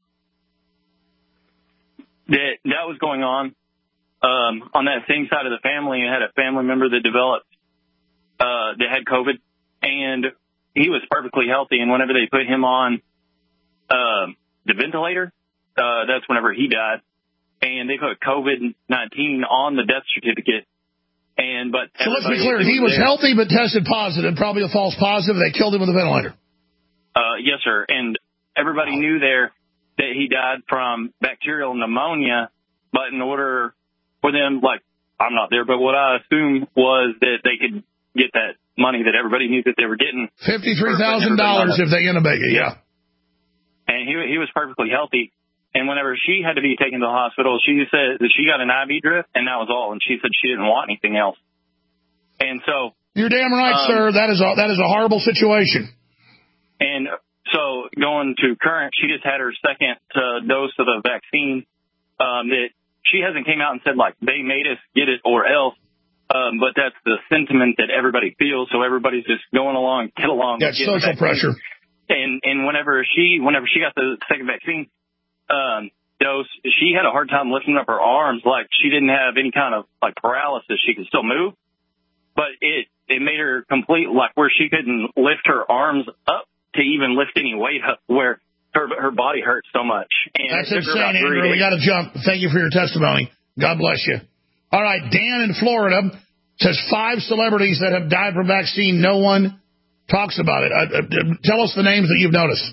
that that was going on, um, on that same side of the family, I had a family member that developed, uh, that had COVID, and he was perfectly healthy. And whenever they put him on uh, the ventilator, uh, that's whenever he died. And they put COVID nineteen on the death certificate. And but so let's be clear, he was there. healthy but tested positive, probably a false positive. They killed him with a ventilator. Uh, yes, sir. And everybody knew there that he died from bacterial pneumonia. But in order for them, like, I'm not there, but what I assumed was that they could get that money that everybody knew that they were getting. fifty-three thousand dollars if they intubate you, yeah. And he he was perfectly healthy. And whenever she had to be taken to the hospital, she said that she got an I V drip, and that was all. And she said she didn't want anything else. And so... You're damn right, um, sir. That is a, that is a horrible situation. And so going to current, she just had her second uh, dose of the vaccine. Um, that she hasn't came out and said, like, they made us get it or else. Um, but that's the sentiment that everybody feels. So everybody's just going along, get along. That's social pressure. And, and whenever she whenever she got the second vaccine... Um, dose, she had a hard time lifting up her arms. Like, she didn't have any kind of, like, paralysis. She could still move, but it, it made her complete, like, where she couldn't lift her arms up to even lift any weight up, where her her body hurt so much. And that's insane, Andrew. We got to jump. Thank you for your testimony. God bless you. All right, Dan in Florida says five celebrities that have died from vaccine. No one talks about it. Uh, uh, tell us the names that you've noticed.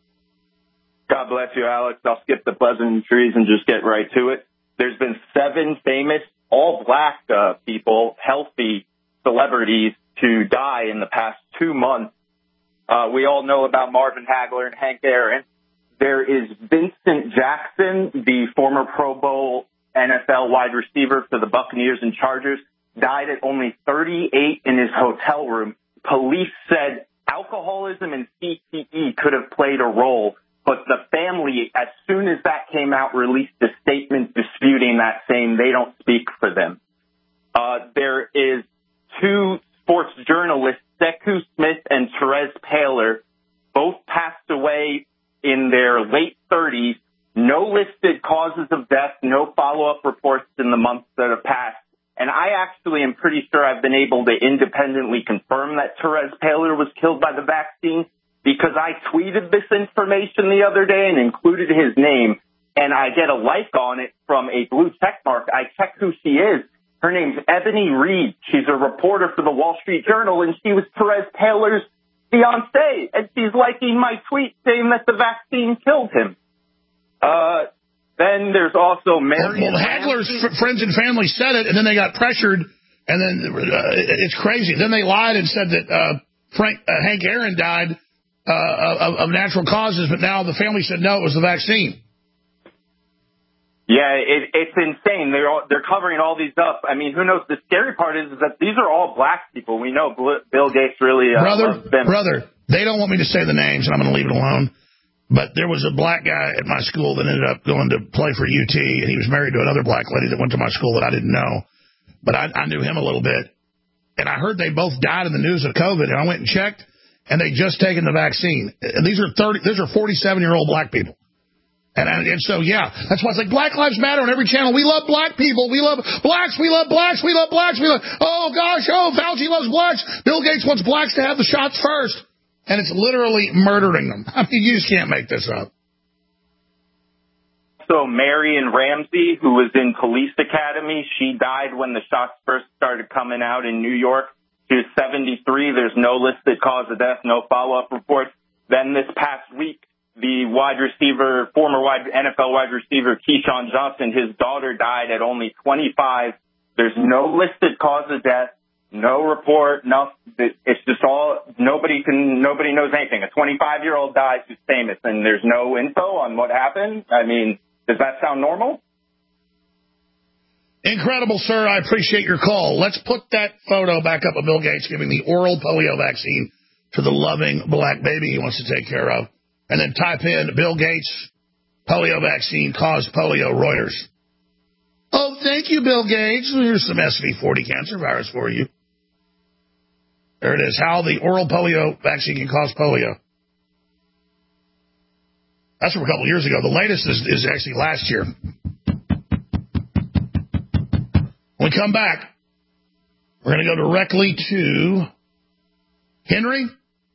God bless you, Alex. I'll skip the pleasantries and just get right to it. There's been seven famous, all black uh, people, healthy celebrities to die in the past two months. Uh, we all know about Marvin Hagler and Hank Aaron. There is Vincent Jackson, the former Pro Bowl N F L wide receiver for the Buccaneers and Chargers, died at only thirty-eight in his hotel room. Police said alcoholism and C T E could have played a role. But the family, as soon as that came out, released a statement disputing that, saying they don't speak for them. Uh, there is two sports journalists, Sekou Smith and Therese Paylor, both passed away in their late thirties. No listed causes of death, no follow-up reports in the months that have passed. And I actually am pretty sure I've been able to independently confirm that Therese Taylor was killed by the vaccine because I tweeted this information the other day and included his name, and I get a like on it from a blue check mark. I check who she is. Her name's Ebony Reed. She's a reporter for the Wall Street Journal, and she was Therese Taylor's fiancée, and she's liking my tweet saying that the vaccine killed him. Uh... Then there's also Mary. Well, Hagler's f- friends and family said it, and then they got pressured, and then uh, it's crazy. Then they lied and said that uh, Frank uh, Hank Aaron died uh, of, of natural causes, but now the family said no, it was the vaccine. Yeah, it, it's insane. They're all, they're covering all these up. I mean, who knows? The scary part is, is that these are all black people. We know Bill Gates really uh, brother, loves them. Brother, they don't want me to say the names, and I'm going to leave it alone. But there was a black guy at my school that ended up going to play for U T, and he was married to another black lady that went to my school that I didn't know. But I, I knew him a little bit. And I heard they both died in the news of COVID, and I went and checked, and they'd just taken the vaccine. And these are thirty, these are forty-seven-year-old black people. And, and and so, yeah, that's why it's like Black Lives Matter on every channel. We love black people. We love blacks. We love blacks. We love blacks. We love, oh, gosh, oh, Fauci loves blacks. Bill Gates wants blacks to have the shots first. And it's literally murdering them. I mean, you just can't make this up. So Marion Ramsey, who was in Police Academy, she died when the shots first started coming out in New York. She was seventy-three. There's no listed cause of death, no follow-up reports. Then this past week, the wide receiver, former wide N F L wide receiver, Keyshawn Johnson, his daughter died at only twenty-five. There's no listed cause of death. No report, no. It's just all, nobody can, nobody knows anything. A twenty-five-year-old dies who's famous, and there's no info on what happened. I mean, does that sound normal? Incredible, sir. I appreciate your call. Let's put that photo back up of Bill Gates giving the oral polio vaccine to the loving black baby he wants to take care of. And then type in Bill Gates polio vaccine caused polio Reuters. Oh, thank you, Bill Gates. Here's some S V forty cancer virus for you. There it is, how the oral polio vaccine can cause polio. That's from a couple of years ago. The latest is, is actually last year. When we come back, we're going to go directly to Henry,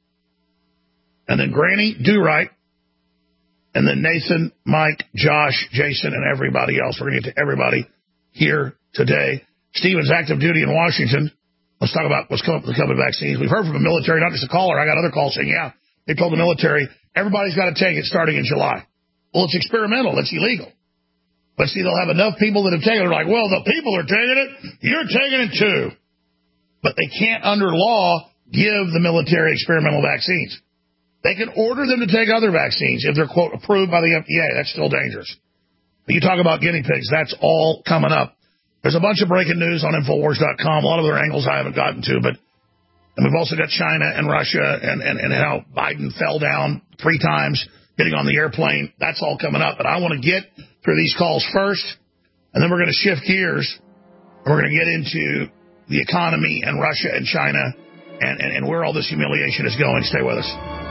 and then Granny Do-Right, and then Nathan, Mike, Josh, Jason, and everybody else. We're going to get to everybody here today. Stephen's active duty in Washington. Let's talk about what's coming up with the COVID vaccines. We've heard from the military, not just a caller. I got other calls saying, yeah, they told the military, everybody's got to take it starting in July. Well, it's experimental. It's illegal. But see, they'll have enough people that have taken it. They're like, well, the people are taking it. You're taking it too. But they can't, under law, give the military experimental vaccines. They can order them to take other vaccines if they're, quote, approved by the F D A. That's still dangerous. But you talk about guinea pigs. That's all coming up. There's a bunch of breaking news on Infowars dot com. A lot of other angles I haven't gotten to, but and we've also got China and Russia and, and, and how Biden fell down three times getting on the airplane. That's all coming up. But I want to get through these calls first, and then we're going to shift gears, and we're going to get into the economy and Russia and China and, and, and where all this humiliation is going. Stay with us.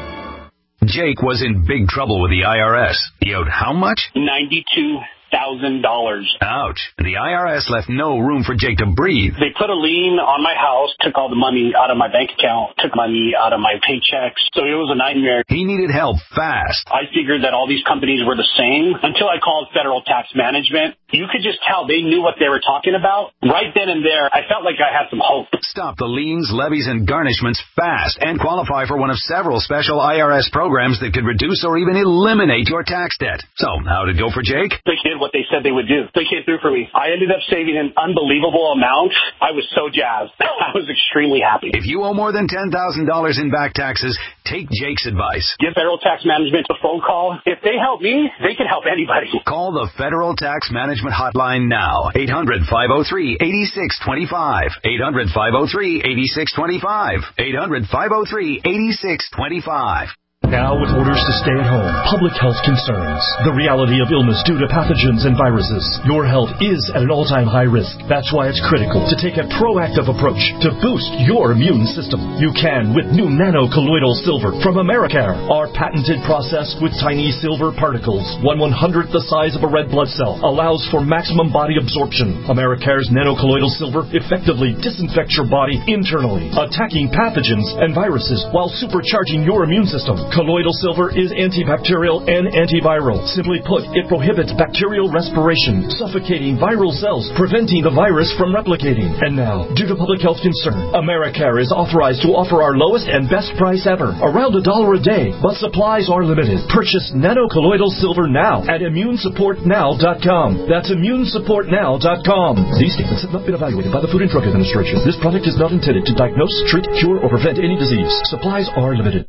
Jake was in big trouble with the I R S. He owed how much? ninety-two thousand dollars. Ouch. The I R S left no room for Jake to breathe. They put a lien on my house, took all the money out of my bank account, took money out of my paychecks. So it was a nightmare. He needed help fast. I figured that all these companies were the same until I called Federal Tax Management. You could just tell they knew what they were talking about. Right then and there, I felt like I had some hope. Stop the liens, levies, and garnishments fast and qualify for one of several special I R S programs that could reduce or even eliminate your tax debt. So, how'd it go for Jake? They did what they said they would do. They came through for me. I ended up saving an unbelievable amount. I was so jazzed. I was extremely happy. If you owe more than ten thousand dollars in back taxes, take Jake's advice. Give Federal Tax Management a phone call. If they help me, they can help anybody. Call the Federal Tax Management Hotline now. eight hundred, five oh three, eight six two five. eight hundred, five oh three, eight six two five. eight hundred, five oh three, eight six two five. Now with orders to stay at home, public health concerns, the reality of illness due to pathogens and viruses, your health is at an all-time high risk. That's why it's critical to take a proactive approach to boost your immune system. You can with new nano-colloidal silver from Americare. Our patented process with tiny silver particles, one one-hundredth the size of a red blood cell, allows for maximum body absorption. Americare's nano-colloidal silver effectively disinfects your body internally, attacking pathogens and viruses while supercharging your immune system. Colloidal silver is antibacterial and antiviral. Simply put, it prohibits bacterial respiration, suffocating viral cells, preventing the virus from replicating. And now, due to public health concern, Americare is authorized to offer our lowest and best price ever, around a dollar a day, but supplies are limited. Purchase nano-colloidal silver now at immune support now dot com. That's immune support now dot com. These statements have not been evaluated by the Food and Drug Administration. This product is not intended to diagnose, treat, cure, or prevent any disease. Supplies are limited.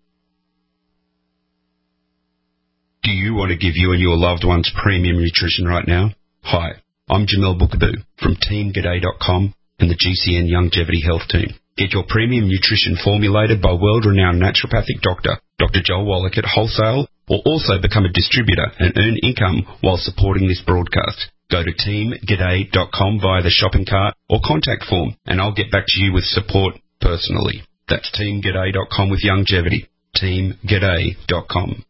Do you want to give you and your loved ones premium nutrition right now? Hi, I'm Jamel Bookaboo from team g'day dot com and the G C N Longevity Health Team. Get your premium nutrition formulated by world-renowned naturopathic doctor, Doctor Joel Wallach at wholesale, or also become a distributor and earn income while supporting this broadcast. Go to team g'day dot com via the shopping cart or contact form, and I'll get back to you with support personally. That's team g'day dot com with longevity. team g'day dot com.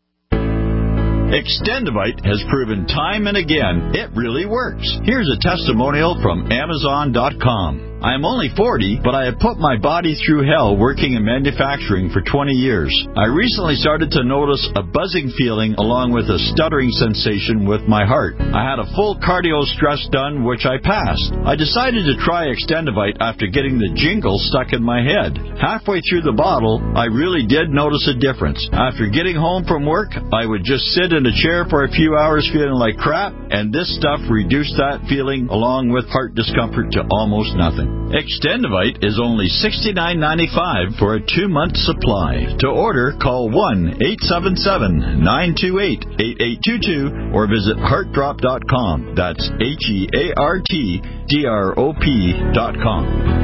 Extendivite has proven time and again it really works. Here's a testimonial from Amazon dot com. I am only forty, but I have put my body through hell working in manufacturing for twenty years. I recently started to notice a buzzing feeling along with a stuttering sensation with my heart. I had a full cardio stress done, which I passed. I decided to try Extendivite after getting the jingle stuck in my head. Halfway through the bottle, I really did notice a difference. After getting home from work, I would just sit in a chair for a few hours feeling like crap, and this stuff reduced that feeling along with heart discomfort to almost nothing. Extendivite is only sixty-nine ninety-five for a two-month supply. To order, call one eight seven seven, nine two eight, eight eight two two or visit heart drop dot com. That's H E A R T D R O P dot com.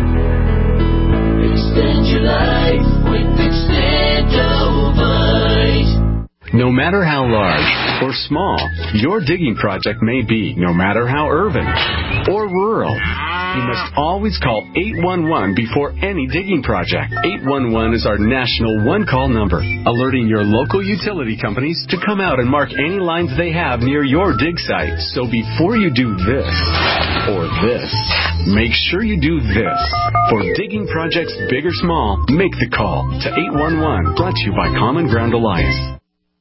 Extend your life with Extendivite. No matter how large or small your digging project may be, no matter how urban or rural, you must always call eight one one before any digging project. eight one one is our national one-call number, alerting your local utility companies to come out and mark any lines they have near your dig site. So before you do this or this, make sure you do this. For digging projects big or small, make the call to eight one one, brought to you by Common Ground Alliance.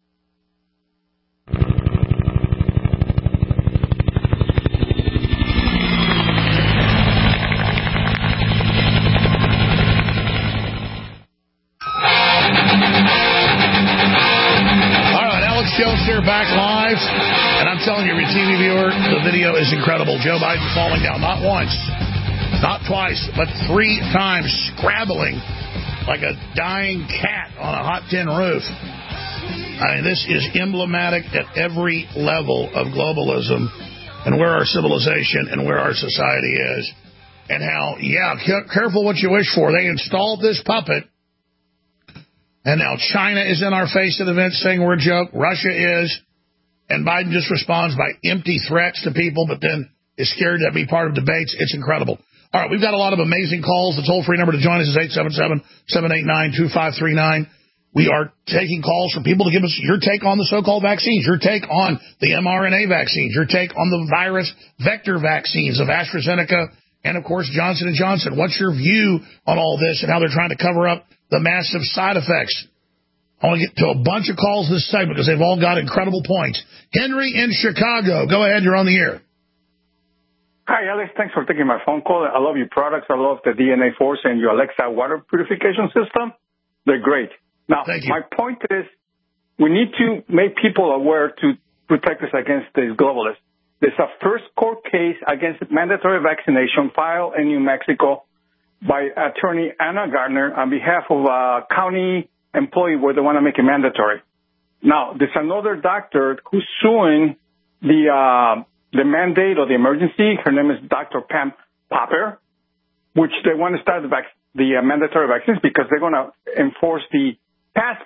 Here back live, and I'm telling you, your T V viewer, the video is incredible. Joe Biden falling down, not once, not twice, but three times, scrabbling like a dying cat on a hot tin roof. I mean, this is emblematic at every level of globalism and where our civilization and where our society is, and how, yeah, careful what you wish for. They installed this puppet. And now China is in our face at events saying we're a joke. Russia is. And Biden just responds by empty threats to people, but then is scared to be part of debates. It's incredible. All right, we've got a lot of amazing calls. The toll-free number to join us is eight seven seven, seven eight nine, two five three nine. We are taking calls from people to give us your take on the so-called vaccines, your take on the mRNA vaccines, your take on the virus vector vaccines of AstraZeneca and, of course, Johnson and Johnson. What's your view on all this and how they're trying to cover up the massive side effects? I want to get to a bunch of calls this segment because they've all got incredible points. Henry in Chicago. Go ahead. You're on the air. Hi, Alex. Thanks for taking my phone call. I love your products. I love the D N A Force and your Alexa water purification system. They're great. Now, Thank you. My point is we need to make people aware to protect us against these globalists. There's a first court case against mandatory vaccination filed in New Mexico by attorney Anna Gardner on behalf of a county employee where they want to make it mandatory. Now, there's another doctor who's suing the uh, the mandate or the emergency. Her name is Doctor Pam Popper, which they want to start the, vac- the uh, mandatory vaccines because they're going to enforce the passport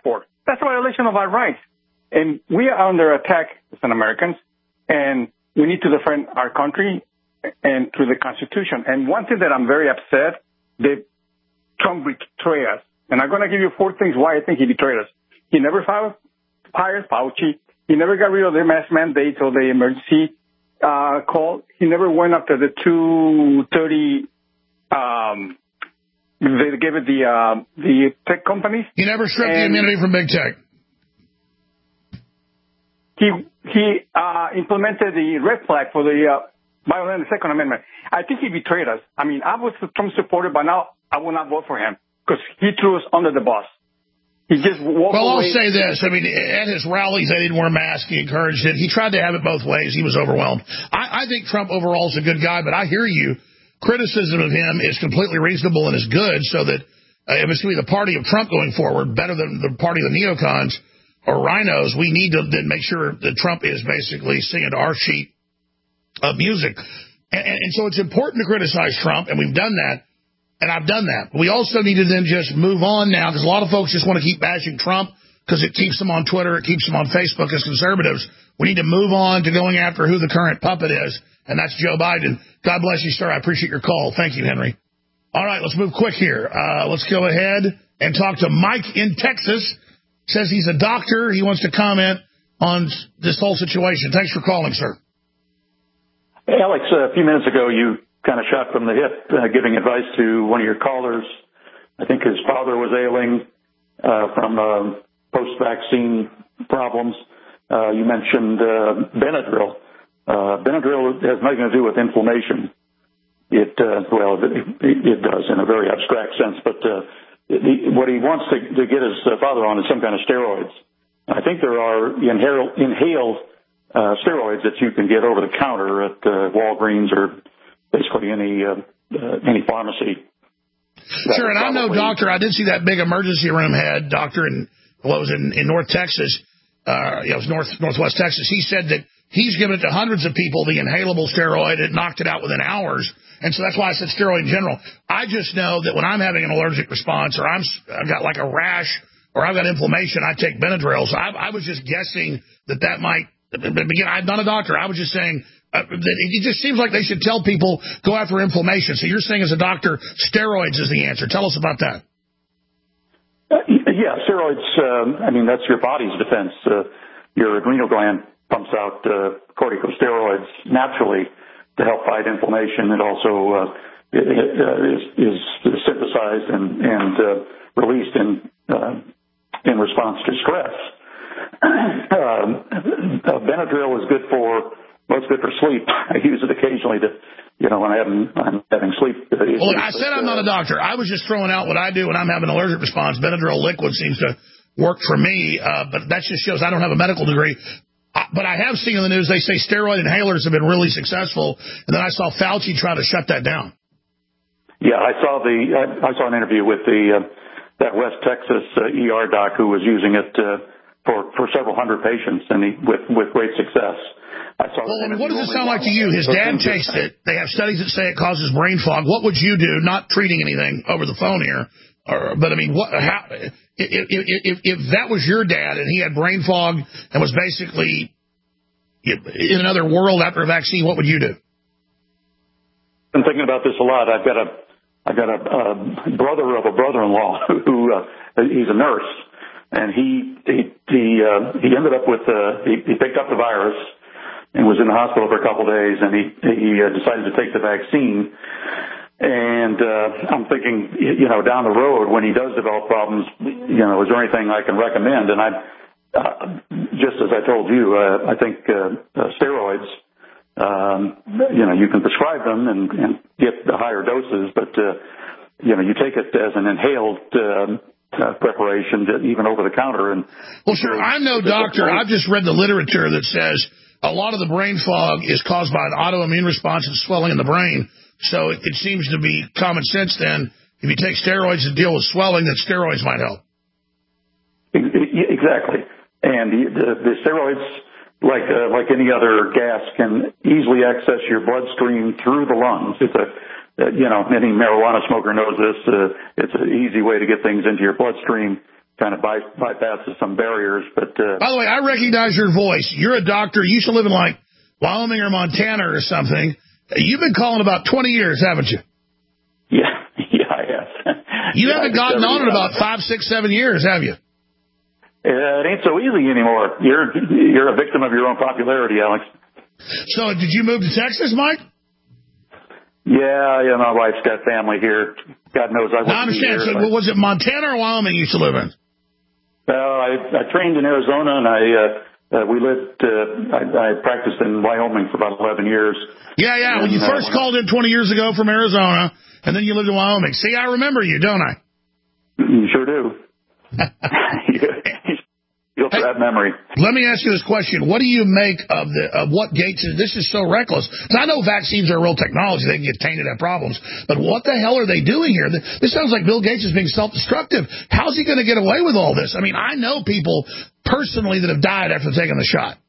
That's a violation of our rights. And we are under attack as an Americans, and we need to defend our country and through the Constitution. And one thing that I'm very upset, that Trump betrayed us. And I'm going to give you four things why I think he betrayed us. He never fired, fired Fauci. He never got rid of the mask mandate or the emergency uh, call. He never went after the two thirty. Um, they gave it the uh, the tech companies. He never stripped and the immunity from big tech. He he uh, implemented the red flag for the uh, violent Second Amendment. I think he betrayed us. I mean, I was a Trump supporter, but now I will not vote for him because he threw us under the bus. He just walked well, away. I'll say this. I mean, at his rallies, they didn't wear masks. He encouraged it. He tried to have it both ways. He was overwhelmed. I, I think Trump overall is a good guy, but I hear you. Criticism of him is completely reasonable and is good, so that uh, if it's going to be the party of Trump going forward, better than the party of the neocons or rhinos, we need to then make sure that Trump is basically singing to our sheet of music. And, and so it's important to criticize Trump, and we've done that, and I've done that. We also need to then just move on now, because a lot of folks just want to keep bashing Trump because it keeps them on Twitter, it keeps them on Facebook as conservatives. We need to move on to going after who the current puppet is, and that's Joe Biden. God bless you, sir. I appreciate your call. Thank you, Henry. All right, let's move quick here. Uh, let's go ahead and talk to Mike in Texas. Says he's a doctor. He wants to comment on this whole situation. Thanks for calling, sir. Hey, Alex, a few minutes ago, you kind of shot from the hip, uh, giving advice to one of your callers. I think his father was ailing uh, from uh, post-vaccine problems. Uh, you mentioned uh, Benadryl. Uh, Benadryl has nothing to do with inflammation. It, uh, well, it, it does in a very abstract sense, but uh, it, what he wants to, to get his father on is some kind of steroids. I think there are inhaled, inhaled uh, steroids that you can get over the counter at uh, Walgreens or basically any uh, uh, any pharmacy. Sure, and I'm no doctor. I did see that big emergency room head doctor in what was in, in North Texas. Uh, yeah, it was North Northwest Texas. He said that he's given it to hundreds of people, the inhalable steroid. It knocked it out within hours. And so that's why I said steroid in general. I just know that when I'm having an allergic response or I'm, I've got like a rash or I've got inflammation, I take Benadryl. So I, I was just guessing that that might, again, I'm not a doctor. I was just saying uh, that it just seems like they should tell people go after inflammation. So you're saying as a doctor, steroids is the answer. Tell us about that. Uh, yeah, steroids, um, I mean, that's your body's defense. Uh, your adrenal gland pumps out uh, corticosteroids naturally to help fight inflammation. It also uh, it, uh, is, is synthesized and, and uh, released in uh, in response to stress. um, uh, Benadryl is good for well, it's good for sleep. I use it occasionally to, you know, when I am, I'm having sleep issues. Well, I said I'm not a doctor. I was just throwing out what I do when I'm having an allergic response. Benadryl liquid seems to work for me, uh, but that just shows I don't have a medical degree. But I have seen in the news they say steroid inhalers have been really successful, and then I saw Fauci try to shut that down. Yeah, I saw the I, I saw an interview with the uh, that West Texas uh, E R doc who was using it uh, for for several hundred patients, and he, with with great success. I saw. Well, I mean, what does it sound like to you? His dad takes it. They have studies that say it causes brain fog. What would you do? Not treating anything over the phone here, or, but I mean, what? How? If, if, if that was your dad and he had brain fog and was basically in another world after a vaccine, what would you do? I'm thinking about this a lot. I've got a, I've got a, a brother of a brother-in-law who uh, he's a nurse, and he he he, uh, he ended up with uh, he, he picked up the virus and was in the hospital for a couple of days, and he he uh, decided to take the vaccine. And uh, I'm thinking, you know, down the road when he does develop problems, you know, is there anything I can recommend? And I, uh, just as I told you, uh, I think uh, uh, steroids, um, you know, you can prescribe them and, and get the higher doses, but uh, you know, you take it as an inhaled uh, uh, preparation, to, even over the counter. And well, sure, I'm no doctor. I've just read the literature that says a lot of the brain fog is caused by an autoimmune response and swelling in the brain. So it, it seems to be common sense then, if you take steroids to deal with swelling, that steroids might help. Exactly. And the, the, the steroids, like uh, like any other gas, can easily access your bloodstream through the lungs. It's a, uh, you know, any marijuana smoker knows this. Uh, it's an easy way to get things into your bloodstream. kind of by, bypasses some barriers. But uh, by the way, I recognize your voice. You're a doctor. You used to live in like Wyoming or Montana or something. You've been calling about twenty years, haven't you? Yeah, yeah, I have. You yeah, haven't gotten on in about five, six, seven years, have you? Uh, it ain't so easy anymore. You're you're a victim of your own popularity, Alex. So, did you move to Texas, Mike? Yeah, yeah. My wife's got family here. God knows I wouldn't. I understand. Be here, so, was it Montana or Wyoming you used to live in? Well, I, I trained in Arizona, and I uh, uh, we lived. Uh, I, I practiced in Wyoming for about eleven years. Yeah, yeah. And, when you uh, first when called I, in twenty years ago from Arizona, and then you lived in Wyoming. See, I remember you, don't I? You sure do. You'll have that memory. Let me ask you this question. What do you make of the of what Gates is? This is so reckless. Because I know vaccines are real technology. They can get tainted, have problems. But what the hell are they doing here? This sounds like Bill Gates is being self-destructive. How's he going to get away with all this? I mean, I know people personally that have died after taking the shot.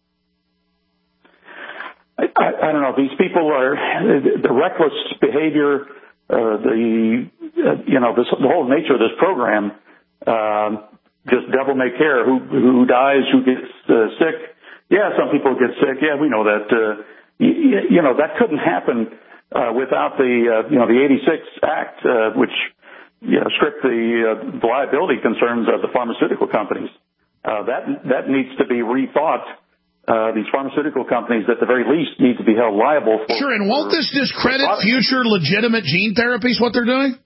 I, I, I don't know. These people are, the reckless behavior, uh, the, uh, you know, this, the whole nature of this program, um, just devil may care who who dies, who gets uh, sick. Yeah, some people get sick. Yeah, we know that. Uh, you, you know, that couldn't happen uh, without the uh, you know the eighty-six Act, uh, which you know, stripped the, uh, the liability concerns of the pharmaceutical companies. Uh, that that needs to be rethought. Uh, these pharmaceutical companies, at the very least, need to be held liable for. Sure, and won't this discredit future legitimate gene therapies? What they're doing?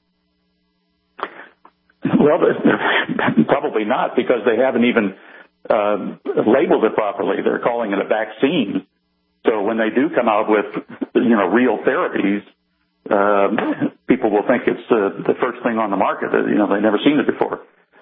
Well, probably not, because they haven't even uh, labeled it properly. They're calling it a vaccine. So when they do come out with, you know, real therapies, uh, people will think it's uh, the first thing on the market. You know, they've never seen it before.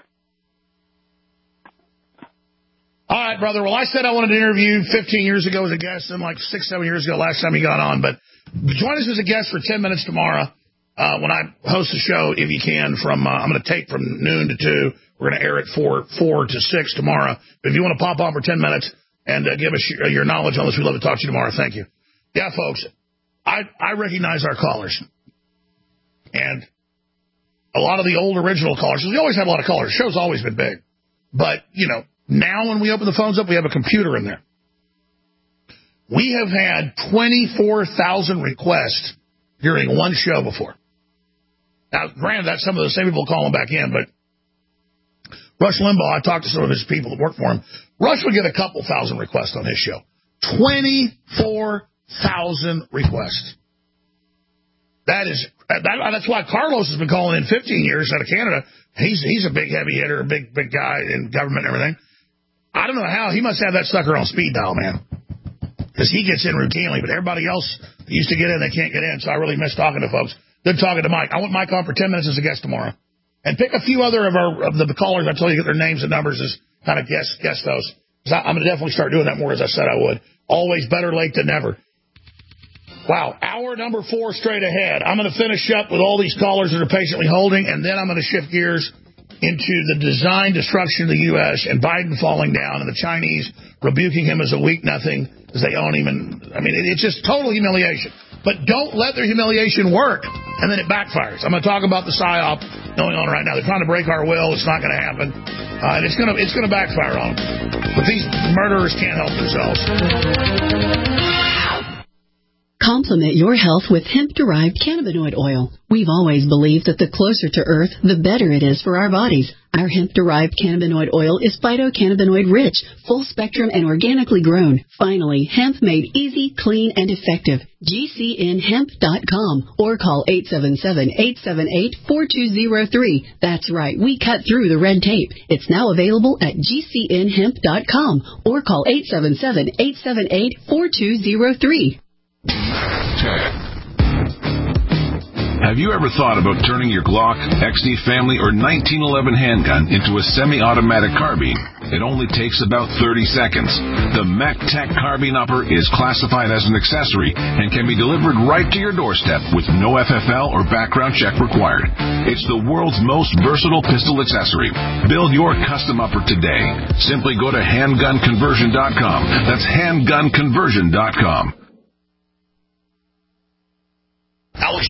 All right, brother. Well, I said I wanted to interview fifteen years ago as a guest, and like six, seven years ago last time he got on. But join us as a guest for ten minutes tomorrow. Uh, when I host the show, if you can, from, uh, I'm going to tape from noon to two. We're going to air it for four to six tomorrow. But if you want to pop on for ten minutes and uh, give us your, your knowledge on this, we'd love to talk to you tomorrow. Thank you. Yeah, folks, I, I recognize our callers. And a lot of the old original callers, we always have a lot of callers. The show's always been big. But, you know, now when we open the phones up, we have a computer in there. We have had twenty-four thousand requests during one show before. Now, granted, that's some of the same people calling back in, but Rush Limbaugh, I talked to some of his people that work for him. Rush would get a couple thousand requests on his show. twenty-four thousand requests. That is, that, that's why Carlos has been calling in fifteen years out of Canada. He's he's a big heavy hitter, a big, big guy in government and everything. I don't know how. He must have that sucker on speed dial, man. Because he gets in routinely, but everybody else used to get in, they can't get in. So I really miss talking to folks. Good talking to Mike. I want Mike on for ten minutes as a guest tomorrow. And pick a few other of our of the callers. I told you to get their names and numbers as kind of guess guess those. I, I'm going to definitely start doing that more, as I said I would. Always better late than never. Wow. Hour number four straight ahead. I'm going to finish up with all these callers that are patiently holding, and then I'm going to shift gears into the design destruction of the U S and Biden falling down and the Chinese rebuking him as a weak nothing because they own him. And I mean, it, it's just total humiliation. But don't let their humiliation work, and then it backfires. I'm going to talk about the psyop going on right now. They're trying to break our will. It's not going to happen, uh, and it's going to it's going to backfire on them. But these murderers can't help themselves. Complement your health with hemp-derived cannabinoid oil. We've always believed that the closer to Earth, the better it is for our bodies. Our hemp-derived cannabinoid oil is phytocannabinoid-rich, full-spectrum, and organically grown. Finally, hemp made easy, clean, and effective. G C N hemp dot com or call eight seven seven, eight seven eight, four two zero three. That's right, we cut through the red tape. It's now available at G C N hemp dot com or call eight seven seven, eight seven eight, four two zero three. Have you ever thought about turning your Glock, X D Family, or nineteen eleven handgun into a semi-automatic carbine? It only takes about thirty seconds. The MacTech Carbine Upper is classified as an accessory and can be delivered right to your doorstep with no F F L or background check required. It's the world's most versatile pistol accessory. Build your custom upper today. Simply go to handgun conversion dot com. That's handgun conversion dot com. Alex